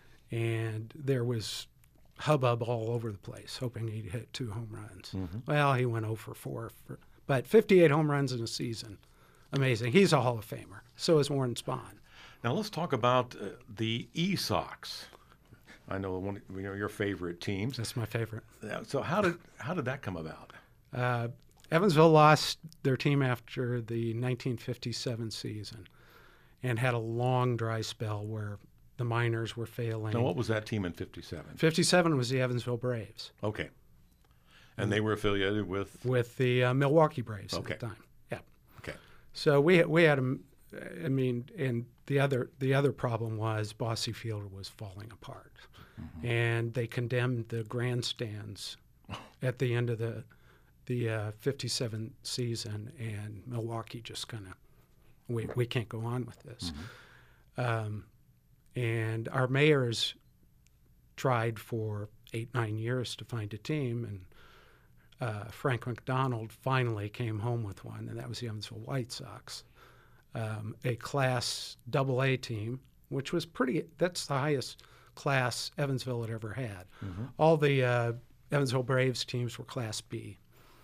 [SPEAKER 2] And there was hubbub all over the place, hoping he'd hit two home runs.
[SPEAKER 1] Mm-hmm.
[SPEAKER 2] Well, he went oh for four. For, but fifty-eight home runs in a season. Amazing. He's a Hall of Famer. So is Warren Spahn.
[SPEAKER 1] Now let's talk about uh, the E-Sox. I know one of you know, your favorite teams.
[SPEAKER 2] That's my favorite.
[SPEAKER 1] Uh, So how did how did that come about?
[SPEAKER 2] Uh, Evansville lost their team after the nineteen fifty-seven season and had a long dry spell where the minors were failing.
[SPEAKER 1] Now what was that team in fifty-seven?
[SPEAKER 2] fifty-seven was the Evansville Braves
[SPEAKER 1] Okay. And they were affiliated with
[SPEAKER 2] with the uh, Milwaukee Braves
[SPEAKER 1] Okay.
[SPEAKER 2] at the time. Yeah.
[SPEAKER 1] Okay.
[SPEAKER 2] So we we had a, I mean, and the other the other problem was Bosse Field was falling apart,
[SPEAKER 1] Mm-hmm.
[SPEAKER 2] and they condemned the grandstands at the end of the the uh, fifty-seven season, and Milwaukee just kind of we we can't go on with this.
[SPEAKER 1] Mm-hmm.
[SPEAKER 2] Um, and our mayors tried for eight nine years to find a team, and uh, Frank McDonald finally came home with one, and that was the Evansville White Sox, um, a Class Double A team, which was pretty. That's the highest class Evansville had ever had.
[SPEAKER 1] Mm-hmm.
[SPEAKER 2] All the uh, Evansville Braves teams were Class B,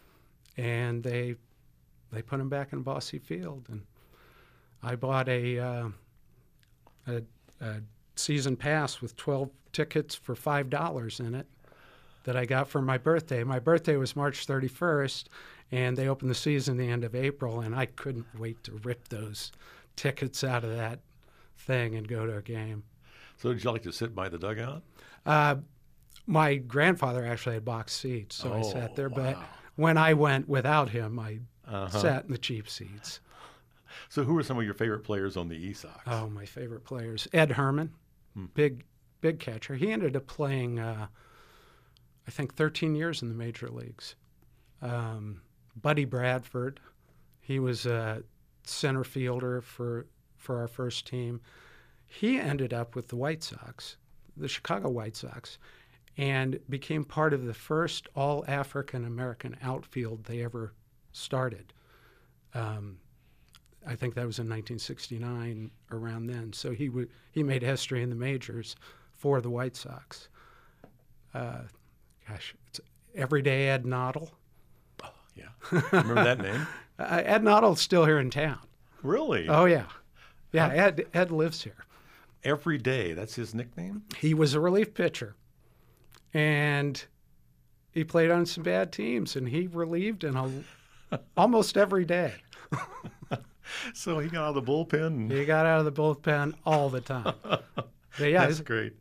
[SPEAKER 2] and they they put them back in Bosse Field, and I bought a uh, a, a season pass with twelve tickets for five dollars in it that I got for my birthday. My birthday was March thirty-first, and they opened the season the end of April, and I couldn't wait to rip those tickets out of that thing and go to a game.
[SPEAKER 1] So did you like to sit by the dugout?
[SPEAKER 2] Uh, my grandfather actually had box seats, so I
[SPEAKER 1] Oh,
[SPEAKER 2] sat there. But
[SPEAKER 1] wow.
[SPEAKER 2] when I went without him, I
[SPEAKER 1] Uh-huh.
[SPEAKER 2] sat in the cheap seats.
[SPEAKER 1] So who are some of your favorite players on the E-Sox?
[SPEAKER 2] Oh, my favorite players. Ed Herman,
[SPEAKER 1] Hmm.
[SPEAKER 2] big, big catcher. He ended up playing, uh, I think, thirteen years in the major leagues. Um, Buddy Bradford, he was a center fielder for, for our first team. He ended up with the White Sox, the Chicago White Sox, and became part of the first all-African-American outfield they ever started. Um, I think that was in nineteen sixty-nine, around then. So he w- he made history in the majors for the White Sox. Uh, gosh, it's Everyday Ed Noddle.
[SPEAKER 1] Oh, yeah. Remember that name?
[SPEAKER 2] Uh, Ed Noddle's still here in town.
[SPEAKER 1] Really?
[SPEAKER 2] Oh, yeah. Yeah, Ed, Ed lives here.
[SPEAKER 1] Every day. That's his nickname?
[SPEAKER 2] He was a relief pitcher, and he played on some bad teams, and he relieved in a, almost every day.
[SPEAKER 1] So he got out of the bullpen? And...
[SPEAKER 2] He got out of the bullpen all the time. But yeah,
[SPEAKER 1] That's
[SPEAKER 2] he's-
[SPEAKER 1] great.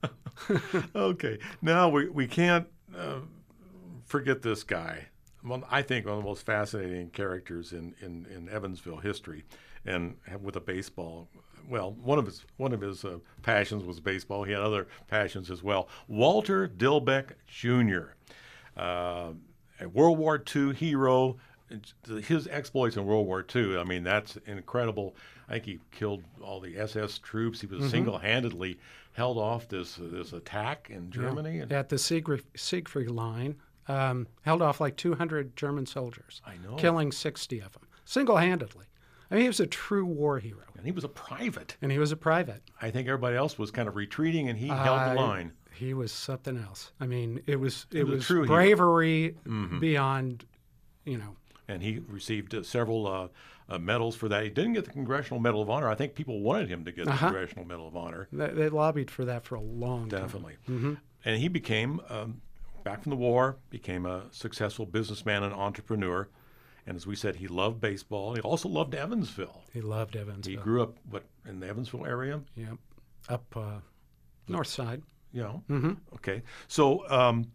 [SPEAKER 1] Okay. Now, we, we can't uh, forget this guy. Well, I think one of the most fascinating characters in, in, in Evansville history, and with a baseball, well, one of his one of his uh, passions was baseball. He had other passions as well. Walter Dilbeck Junior, uh, a World War Two hero. His exploits in World War Two, I mean, that's incredible. I think he killed all the S S troops. He was mm-hmm. single-handedly held off this uh, this attack in Germany.
[SPEAKER 2] Yeah. And at the Siegfried, Siegfried Line, um, held off like two hundred German soldiers.
[SPEAKER 1] I know.
[SPEAKER 2] Killing sixty of them, single-handedly. I mean, he was a true war hero.
[SPEAKER 1] And he was a private.
[SPEAKER 2] And he was a private.
[SPEAKER 1] I think everybody else was kind of retreating, and he uh, held the line.
[SPEAKER 2] He was something else. I mean, it was it, it was, was
[SPEAKER 1] true
[SPEAKER 2] bravery mm-hmm. beyond, you know.
[SPEAKER 1] And he received uh, several uh, uh, medals for that. He didn't get the Congressional Medal of Honor. I think people wanted him to get
[SPEAKER 2] uh-huh.
[SPEAKER 1] the Congressional Medal of Honor.
[SPEAKER 2] They, they lobbied for that for a long
[SPEAKER 1] time. Definitely.
[SPEAKER 2] Mm-hmm.
[SPEAKER 1] And he became, um, back from the war, became a successful businessman and entrepreneur. And as we said, he loved baseball. He also loved Evansville.
[SPEAKER 2] He loved Evansville.
[SPEAKER 1] He grew up, what, in the Evansville area?
[SPEAKER 2] Yeah, up uh, north side.
[SPEAKER 1] Yeah.
[SPEAKER 2] Mm-hmm.
[SPEAKER 1] Okay. So, um,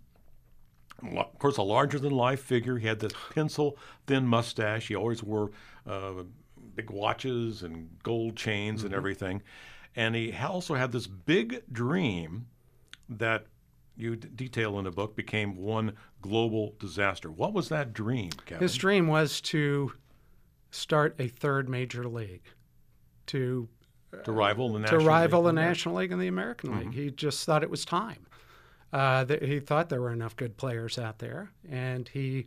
[SPEAKER 1] of course, a larger-than-life figure. He had this pencil-thin mustache. He always wore uh, big watches and gold chains mm-hmm. and everything. And he also had this big dream that you d- detail in the book became one global disaster. What was that dream, Kevin?
[SPEAKER 2] His dream was to start a third major league, to
[SPEAKER 1] to rival the National
[SPEAKER 2] to rival
[SPEAKER 1] League.
[SPEAKER 2] the National League and the American
[SPEAKER 1] mm-hmm.
[SPEAKER 2] League. He just thought it was time. Uh, that he thought there were enough good players out there, and he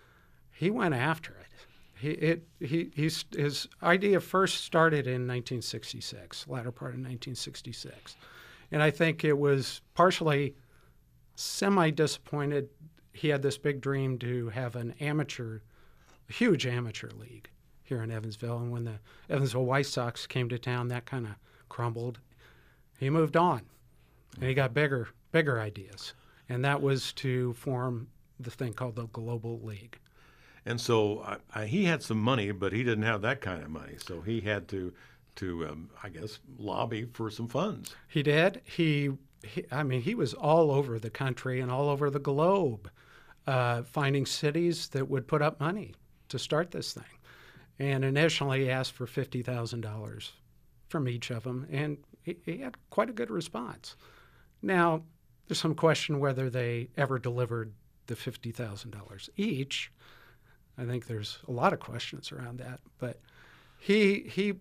[SPEAKER 2] he went after it. He it he he's, his idea first started in nineteen sixty-six, latter part of nineteen sixty-six, and I think it was partially semi-disappointed. He had this big dream to have an amateur, a huge amateur league here in Evansville, and when the Evansville White Sox came to town, that kind of crumbled. He moved on, and he got bigger. bigger ideas, and that was to form the thing called the Global League.
[SPEAKER 1] And so uh, I, he had some money, but he didn't have that kind of money, so he had to, to um, I guess, lobby for some funds.
[SPEAKER 2] He did. He, he, I mean, he was all over the country and all over the globe, uh, finding cities that would put up money to start this thing. And initially he asked for fifty thousand dollars from each of them, and he, he had quite a good response. Now, there's some question whether they ever delivered the fifty thousand dollars each. I think there's a lot of questions around that. But he he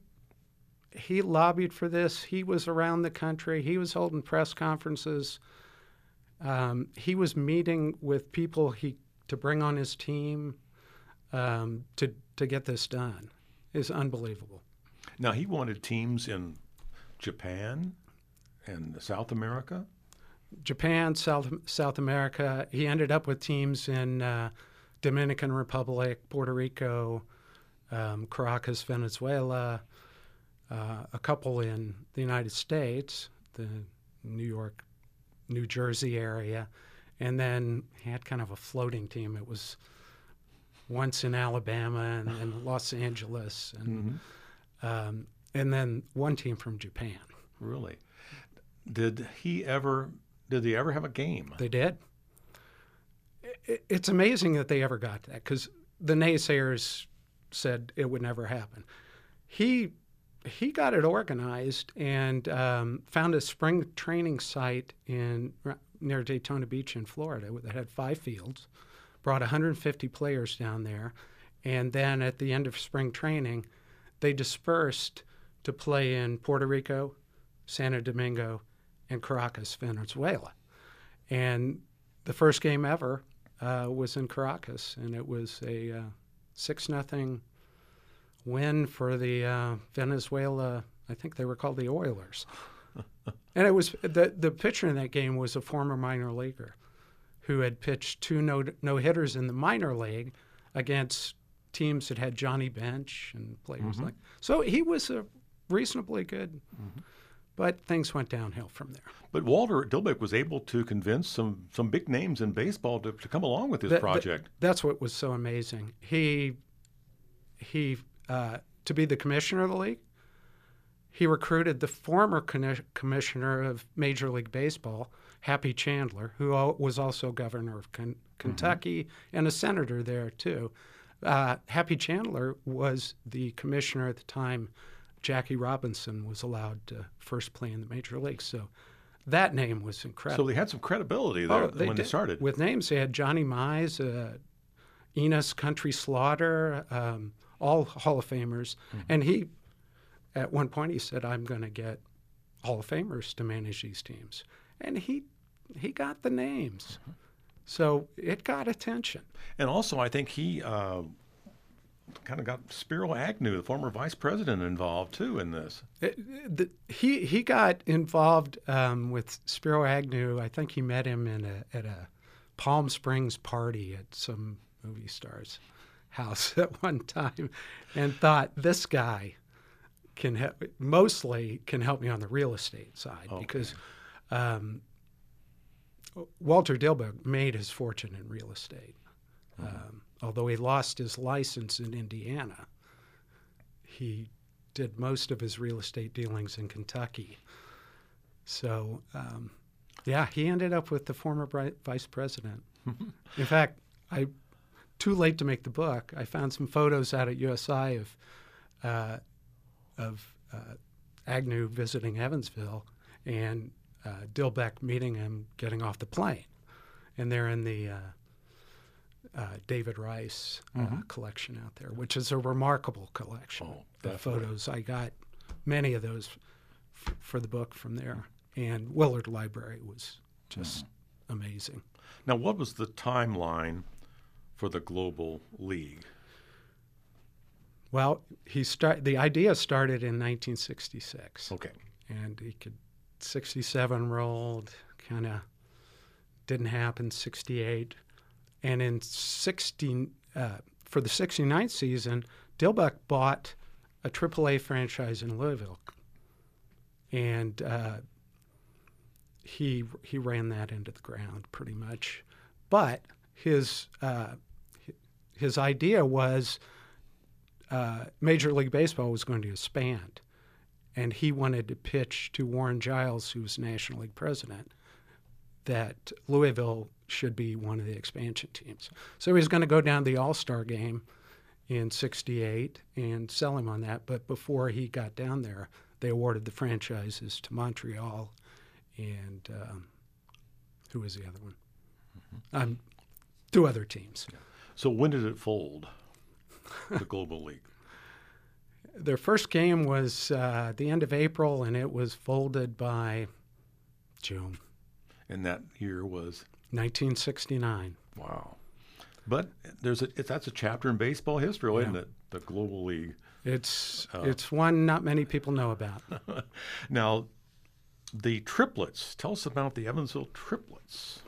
[SPEAKER 2] he lobbied for this. He was around the country. He was holding press conferences. Um, he was meeting with people he to bring on his team um, to to get this done. It's unbelievable.
[SPEAKER 1] Now, he wanted teams in Japan and South America?
[SPEAKER 2] Japan, South South America. He ended up with teams in uh, Dominican Republic, Puerto Rico, um, Caracas, Venezuela, uh, a couple in the United States, the New York, New Jersey area, and then he had kind of a floating team. It was once in Alabama and then Los Angeles, and mm-hmm. um, and then one team from Japan.
[SPEAKER 1] Really? Did he ever? Did they ever have a game?
[SPEAKER 2] They did. It's amazing that they ever got that, because the naysayers said it would never happen. He he got it organized and um, found a spring training site in near Daytona Beach in Florida that had five fields, brought one hundred fifty players down there, and then at the end of spring training, they dispersed to play in Puerto Rico, Santo Domingo, and Caracas, Venezuela. And the first game ever uh, was in Caracas, and it was a uh, six nothing win for the uh, Venezuela, I think they were called the Oilers. And it was the, the pitcher in that game was a former minor leaguer who had pitched two no, no-hitters in the minor league against teams that had Johnny Bench and players mm-hmm. like. So he was a reasonably good, mm-hmm. but things went downhill from there.
[SPEAKER 1] But Walter Dilbeck was able to convince some, some big names in baseball to, to come along with his
[SPEAKER 2] that,
[SPEAKER 1] project.
[SPEAKER 2] That, that's what was so amazing. He, he uh, to be the commissioner of the league, he recruited the former con- commissioner of Major League Baseball, Happy Chandler, who al- was also governor of Con- Kentucky mm-hmm. and a senator there, too. Uh, Happy Chandler was the commissioner at the time Jackie Robinson was allowed to first play in the major leagues. So that name was incredible.
[SPEAKER 1] So they had some credibility there
[SPEAKER 2] Oh, they
[SPEAKER 1] when
[SPEAKER 2] did.
[SPEAKER 1] they started.
[SPEAKER 2] With names, they had Johnny Mize, uh, Enos Country Slaughter, um, all Hall of Famers. Mm-hmm. And he, at one point, he said, I'm going to get Hall of Famers to manage these teams. And he he got the names. Mm-hmm. So it got attention.
[SPEAKER 1] And also, I think he uh, kind of got Spiro Agnew, the former vice president, involved, too, in this.
[SPEAKER 2] It, the, he he got involved um, with Spiro Agnew. I think he met him in a, at a Palm Springs party at some movie star's house at one time and thought, this guy can help, mostly can help me on the real estate side okay. because um, Walter Dilbeck made his fortune in real estate. Mm-hmm. Um, although he lost his license in Indiana, he did most of his real estate dealings in Kentucky. So, um, yeah, he ended up with the former bri- vice president. In fact, I too late to make the book. I found some photos out at U S I of uh, of uh, Agnew visiting Evansville and uh, Dilbeck meeting him getting off the plane. And they're in the uh, uh, David Rice uh, mm-hmm. collection out there, which is a remarkable collection.
[SPEAKER 1] Oh,
[SPEAKER 2] the photos. I got many of those f- for the book from there. And Willard Library was just mm-hmm. amazing.
[SPEAKER 1] Now, what was the timeline for the Global League?
[SPEAKER 2] Well, he start the idea started in nineteen sixty-six.
[SPEAKER 1] Okay.
[SPEAKER 2] And he could sixty-seven rolled, kind of didn't happen. sixty-eight, and in sixteen uh, for the sixty-ninth season, Dilbeck bought a triple A franchise in Louisville, and uh, he he ran that into the ground pretty much. But his uh, his idea was uh, Major League Baseball was going to expand, and he wanted to pitch to Warren Giles, who was National League president, that Louisville should be one of the expansion teams. So he was going to go down to the All-Star game in sixty-eight and sell him on that. But before he got down there, they awarded the franchises to Montreal and um, who was the other one? Mm-hmm. Um, two other teams.
[SPEAKER 1] Yeah. So when did it fold, the Global League?
[SPEAKER 2] Their first game was uh, at the end of April, and it was folded by June.
[SPEAKER 1] And that year was?
[SPEAKER 2] nineteen sixty-nine.
[SPEAKER 1] Wow. But there's a it, that's a chapter in baseball history, isn't
[SPEAKER 2] yeah.
[SPEAKER 1] it? The Global League.
[SPEAKER 2] It's uh, it's one not many people know about.
[SPEAKER 1] Now, the triplets. Tell us about the Evansville triplets.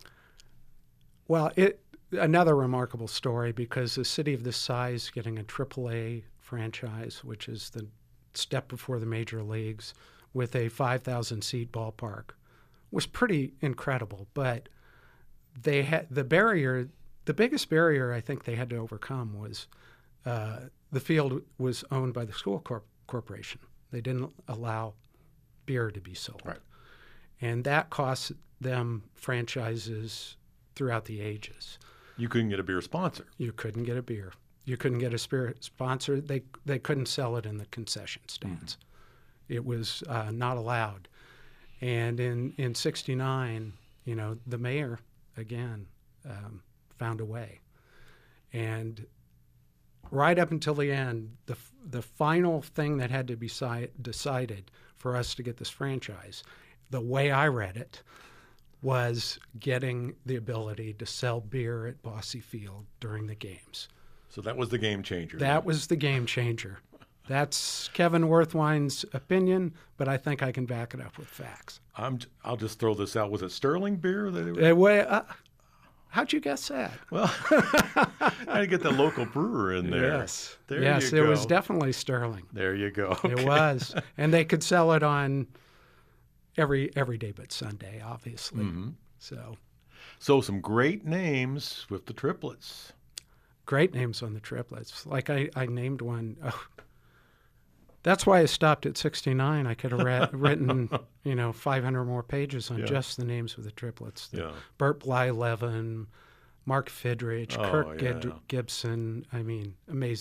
[SPEAKER 2] Well, it another remarkable story because a city of this size getting a triple A franchise, which is the step before the major leagues, with a five thousand seat ballpark, was pretty incredible. But they had the barrier. The biggest barrier I think they had to overcome was uh, the field was owned by the school corp- corporation. They didn't allow beer to be sold.
[SPEAKER 1] Right.
[SPEAKER 2] And that cost them franchises throughout the ages.
[SPEAKER 1] You couldn't get a beer sponsor.
[SPEAKER 2] You couldn't get a beer. You couldn't get a spirit sponsor. They they couldn't sell it in the concession stands. Mm-hmm. It was uh, not allowed. And in, in sixty-nine, you know, the mayor, again, um, found a way. And right up until the end, the the final thing that had to be si- decided for us to get this franchise, the way I read it, was getting the ability to sell beer at Bosse Field during the games.
[SPEAKER 1] So that was the game changer.
[SPEAKER 2] That was the game changer. That's Kevin Werthwine's opinion, but I think I can back it up with facts.
[SPEAKER 1] I'm, I'll just throw this out. Was it Sterling beer? That it
[SPEAKER 2] uh, well, uh, how'd you guess that?
[SPEAKER 1] Well, I had to get the local brewer in there.
[SPEAKER 2] Yes.
[SPEAKER 1] There
[SPEAKER 2] yes,
[SPEAKER 1] you
[SPEAKER 2] it
[SPEAKER 1] go.
[SPEAKER 2] was definitely Sterling.
[SPEAKER 1] There you go. Okay.
[SPEAKER 2] It was. And they could sell it on every every day but Sunday, obviously.
[SPEAKER 1] Mm-hmm.
[SPEAKER 2] So
[SPEAKER 1] so some great names with the triplets.
[SPEAKER 2] Great names on the triplets. Like I, I named one. Oh, that's why I stopped at sixty-nine. I could have ra- written, you know, five hundred more pages on
[SPEAKER 1] yeah.
[SPEAKER 2] just the names of the triplets. The
[SPEAKER 1] yeah.
[SPEAKER 2] Burt Blyleven, Mark Fidrich,
[SPEAKER 1] oh,
[SPEAKER 2] Kirk
[SPEAKER 1] yeah.
[SPEAKER 2] Gid- Gibson. I mean, amazing.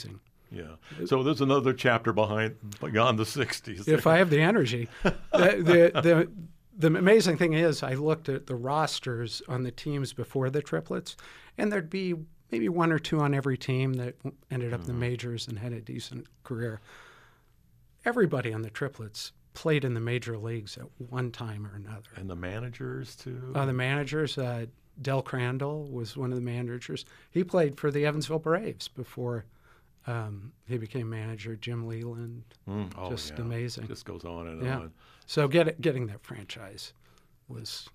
[SPEAKER 1] Yeah. So there's another chapter behind beyond the sixties.
[SPEAKER 2] If I have the energy. the, the, the, the amazing thing is I looked at the rosters on the teams before the triplets, and there'd be maybe one or two on every team that ended up mm-hmm. in the majors and had a decent career. Everybody on the triplets played in the major leagues at one time or another.
[SPEAKER 1] And the managers, too?
[SPEAKER 2] Uh, the managers, uh, Del Crandall was one of the managers. He played for the Evansville Braves before um, he became manager. Jim Leland,
[SPEAKER 1] mm, oh,
[SPEAKER 2] just
[SPEAKER 1] yeah.
[SPEAKER 2] amazing.
[SPEAKER 1] Just goes on and
[SPEAKER 2] yeah.
[SPEAKER 1] on.
[SPEAKER 2] So get it, getting that franchise was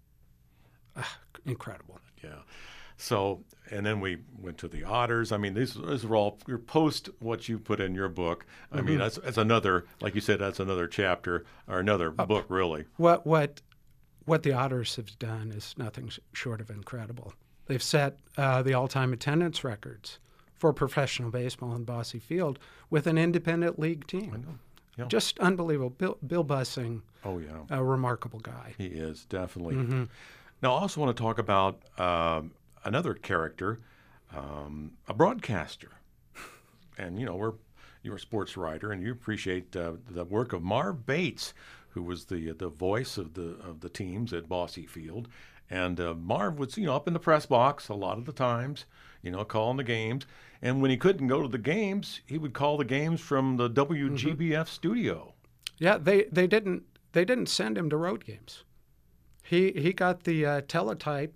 [SPEAKER 2] uh, incredible.
[SPEAKER 1] Yeah. So, and then we went to the Otters. I mean, these, these are all your post what you put in your book. I mm-hmm. mean, that's, that's another, like you said, that's another chapter or another uh, book, really.
[SPEAKER 2] What what what the Otters have done is nothing short of incredible. They've set uh, the all-time attendance records for professional baseball in Bosse Field with an independent league team.
[SPEAKER 1] I know. Yeah.
[SPEAKER 2] Just unbelievable. Bill, Bill Bussing,
[SPEAKER 1] oh yeah,
[SPEAKER 2] a remarkable guy.
[SPEAKER 1] He is, definitely.
[SPEAKER 2] Mm-hmm.
[SPEAKER 1] Now, I also want to talk about um, another character, um, a broadcaster. And, you know, we're you're a sports writer, and you appreciate uh, the work of Marv Bates, who was the the voice of the of the teams at Bosse Field. And uh, Marv was, you know, up in the press box a lot of the times, you know, calling the games. And when he couldn't go to the games, he would call the games from the W G B F mm-hmm. studio.
[SPEAKER 2] Yeah, they, they didn't they didn't send him to road games. He he got the uh, teletype.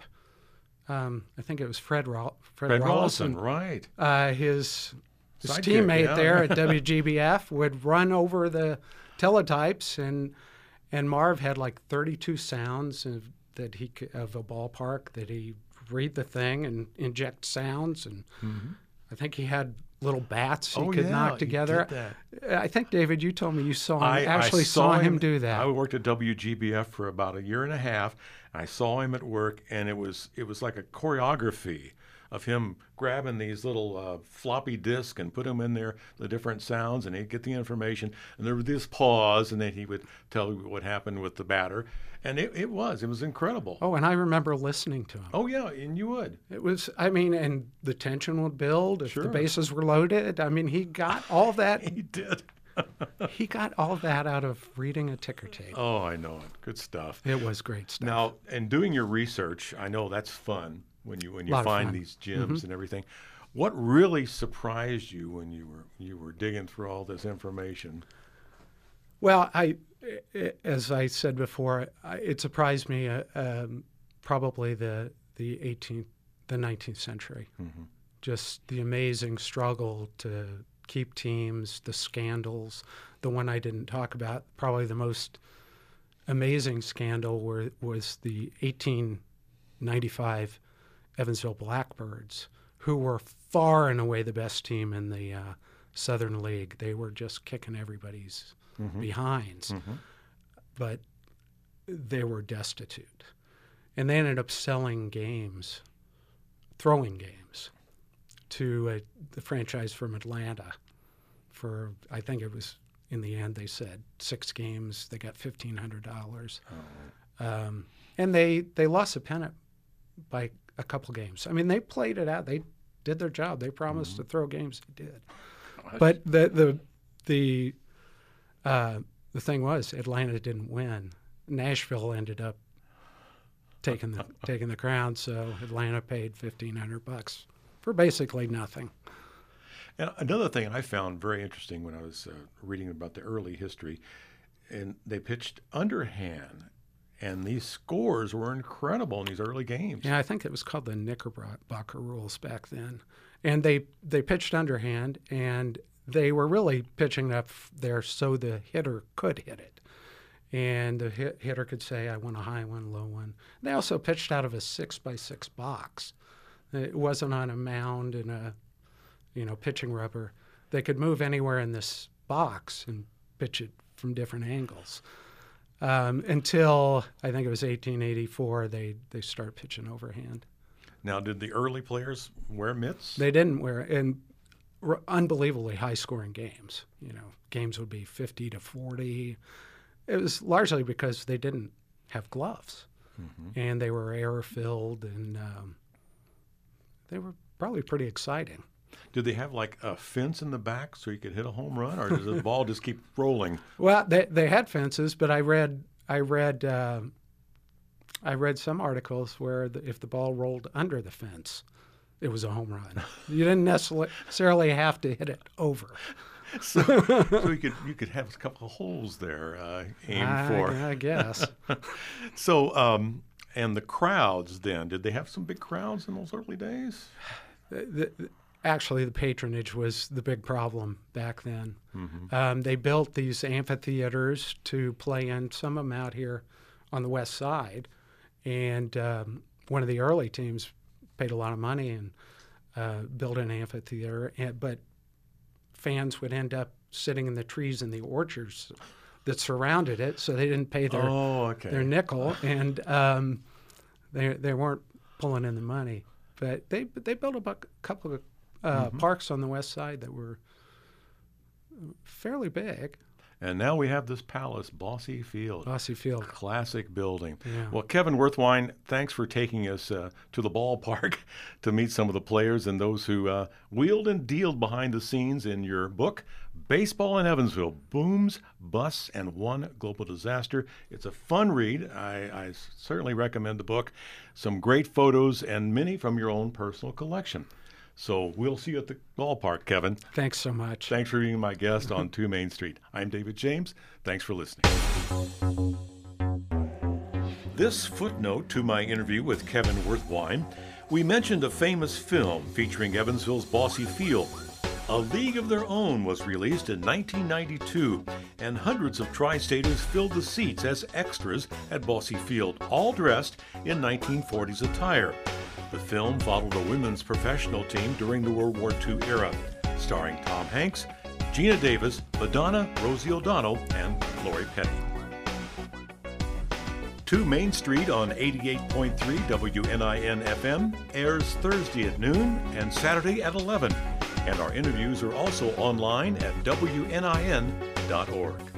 [SPEAKER 2] Um, I think it was Fred Ro- Fred,
[SPEAKER 1] Fred
[SPEAKER 2] Rollison,
[SPEAKER 1] Rollison, right?
[SPEAKER 2] Uh, his his
[SPEAKER 1] Sidekick,
[SPEAKER 2] teammate
[SPEAKER 1] yeah.
[SPEAKER 2] there at W G B F would run over the teletypes, and and Marv had like thirty-two sounds of, that he could, of a ballpark that he read the thing and inject sounds, and mm-hmm. I think he had little bats he
[SPEAKER 1] oh,
[SPEAKER 2] could
[SPEAKER 1] yeah,
[SPEAKER 2] knock together.
[SPEAKER 1] He did that.
[SPEAKER 2] I think, David, you told me you saw him,
[SPEAKER 1] I,
[SPEAKER 2] actually
[SPEAKER 1] I saw,
[SPEAKER 2] saw him,
[SPEAKER 1] him
[SPEAKER 2] do that.
[SPEAKER 1] I worked at W G B F for about a year and a half. I saw him at work, and it was it was like a choreography of him grabbing these little uh, floppy disks and put them in there, the different sounds, and he'd get the information. And there was this pause, and then he would tell you what happened with the batter. And it, it was. It was incredible.
[SPEAKER 2] Oh, and I remember listening to him.
[SPEAKER 1] Oh, yeah, and you would.
[SPEAKER 2] It was, I mean, and the tension would build if
[SPEAKER 1] sure.
[SPEAKER 2] the bases were loaded. I mean, he got all that.
[SPEAKER 1] He did.
[SPEAKER 2] He got all that out of reading a ticker tape.
[SPEAKER 1] Oh, I know it. Good stuff.
[SPEAKER 2] It was great stuff.
[SPEAKER 1] Now, in doing your research, I know that's fun when you when you find these gems mm-hmm. and everything. What really surprised you when you were you were digging through all this information?
[SPEAKER 2] Well, I, as I said before, I, it surprised me. Uh, um, probably the the eighteenth, the nineteenth century. Mm-hmm. Just the amazing struggle to keep teams, the scandals. The one I didn't talk about, probably the most amazing scandal, were, was the eighteen ninety-five Evansville Blackbirds, who were far and away the best team in the uh, Southern League. They were just kicking everybody's mm-hmm. behinds, mm-hmm. but they were destitute. And they ended up selling games, throwing games, to uh, the franchise from Atlanta for, I think it was, in the end, they said six games. They got fifteen hundred dollars. Oh. Um, and they, they lost the pennant by a couple games. I mean, they played it out. They did their job. They promised mm-hmm. to throw games. They did. But the the the uh, the thing was, Atlanta didn't win. Nashville ended up taking the taking the crown. So Atlanta paid fifteen hundred bucks for basically nothing.
[SPEAKER 1] And another thing I found very interesting when I was uh, reading about the early history, and they pitched underhand, and these scores were incredible in these early games.
[SPEAKER 2] Yeah, I think it was called the Knickerbocker rules back then. And they, they pitched underhand, and they were really pitching up there so the hitter could hit it. And the hit, hitter could say, I want a high one, low one. They also pitched out of a six by six box. It wasn't on a mound in a, you know, pitching rubber. They could move anywhere in this box and pitch it from different angles. Um, until I think it was eighteen eighty-four, they, they started pitching overhand.
[SPEAKER 1] Now, did the early players wear mitts?
[SPEAKER 2] They didn't wear it. And r- unbelievably high-scoring games. You know, games would be fifty to forty. It was largely because they didn't have gloves. Mm-hmm. And they were air-filled, and um, they were probably pretty exciting.
[SPEAKER 1] Did they have like a fence in the back so you could hit a home run, or does the ball just keep rolling?
[SPEAKER 2] Well, they they had fences, but I read I read uh, I read some articles where the, if the ball rolled under the fence, it was a home run. You didn't necessarily have to hit it over.
[SPEAKER 1] So, so you could you could have a couple of holes there uh, aimed
[SPEAKER 2] I,
[SPEAKER 1] for.
[SPEAKER 2] I guess.
[SPEAKER 1] So, um, and the crowds then, did they have some big crowds in those early days?
[SPEAKER 2] The, the, actually, the patronage was the big problem back then.
[SPEAKER 1] Mm-hmm.
[SPEAKER 2] Um, they built these amphitheaters to play in, some of them out here on the west side. And um, one of the early teams paid a lot of money and uh, built an amphitheater, and, but fans would end up sitting in the trees in the orchards that surrounded it, so they didn't pay their
[SPEAKER 1] oh, okay.
[SPEAKER 2] their nickel, and um, they they weren't pulling in the money. But they they built a couple of uh, mm-hmm. parks on the west side that were fairly big.
[SPEAKER 1] And now we have this palace, Bosse Field.
[SPEAKER 2] Bosse Field.
[SPEAKER 1] Classic building.
[SPEAKER 2] Yeah.
[SPEAKER 1] Well, Kevin Werthwein, thanks for taking us uh, to the ballpark to meet some of the players and those who uh, wheeled and dealed behind the scenes in your book, Baseball in Evansville, Booms, Busts, and One Global Disaster. It's a fun read. I, I certainly recommend the book. Some great photos and many from your own personal collection. So we'll see you at the ballpark, Kevin.
[SPEAKER 2] Thanks so much.
[SPEAKER 1] Thanks for being my guest on two Main Street. I'm David James. Thanks for listening. This footnote to my interview with Kevin Werthwein, we mentioned a famous film featuring Evansville's Bosse Field. A League of Their Own was released in nineteen ninety-two, and hundreds of tri-staters filled the seats as extras at Bosse Field, all dressed in nineteen forties attire. The film followed a women's professional team during the World War Two era, starring Tom Hanks, Gina Davis, Madonna, Rosie O'Donnell, and Lori Petty. two Main Street on eighty-eight point three W N I N F M airs Thursday at noon and Saturday at eleven, and our interviews are also online at W N I N dot org.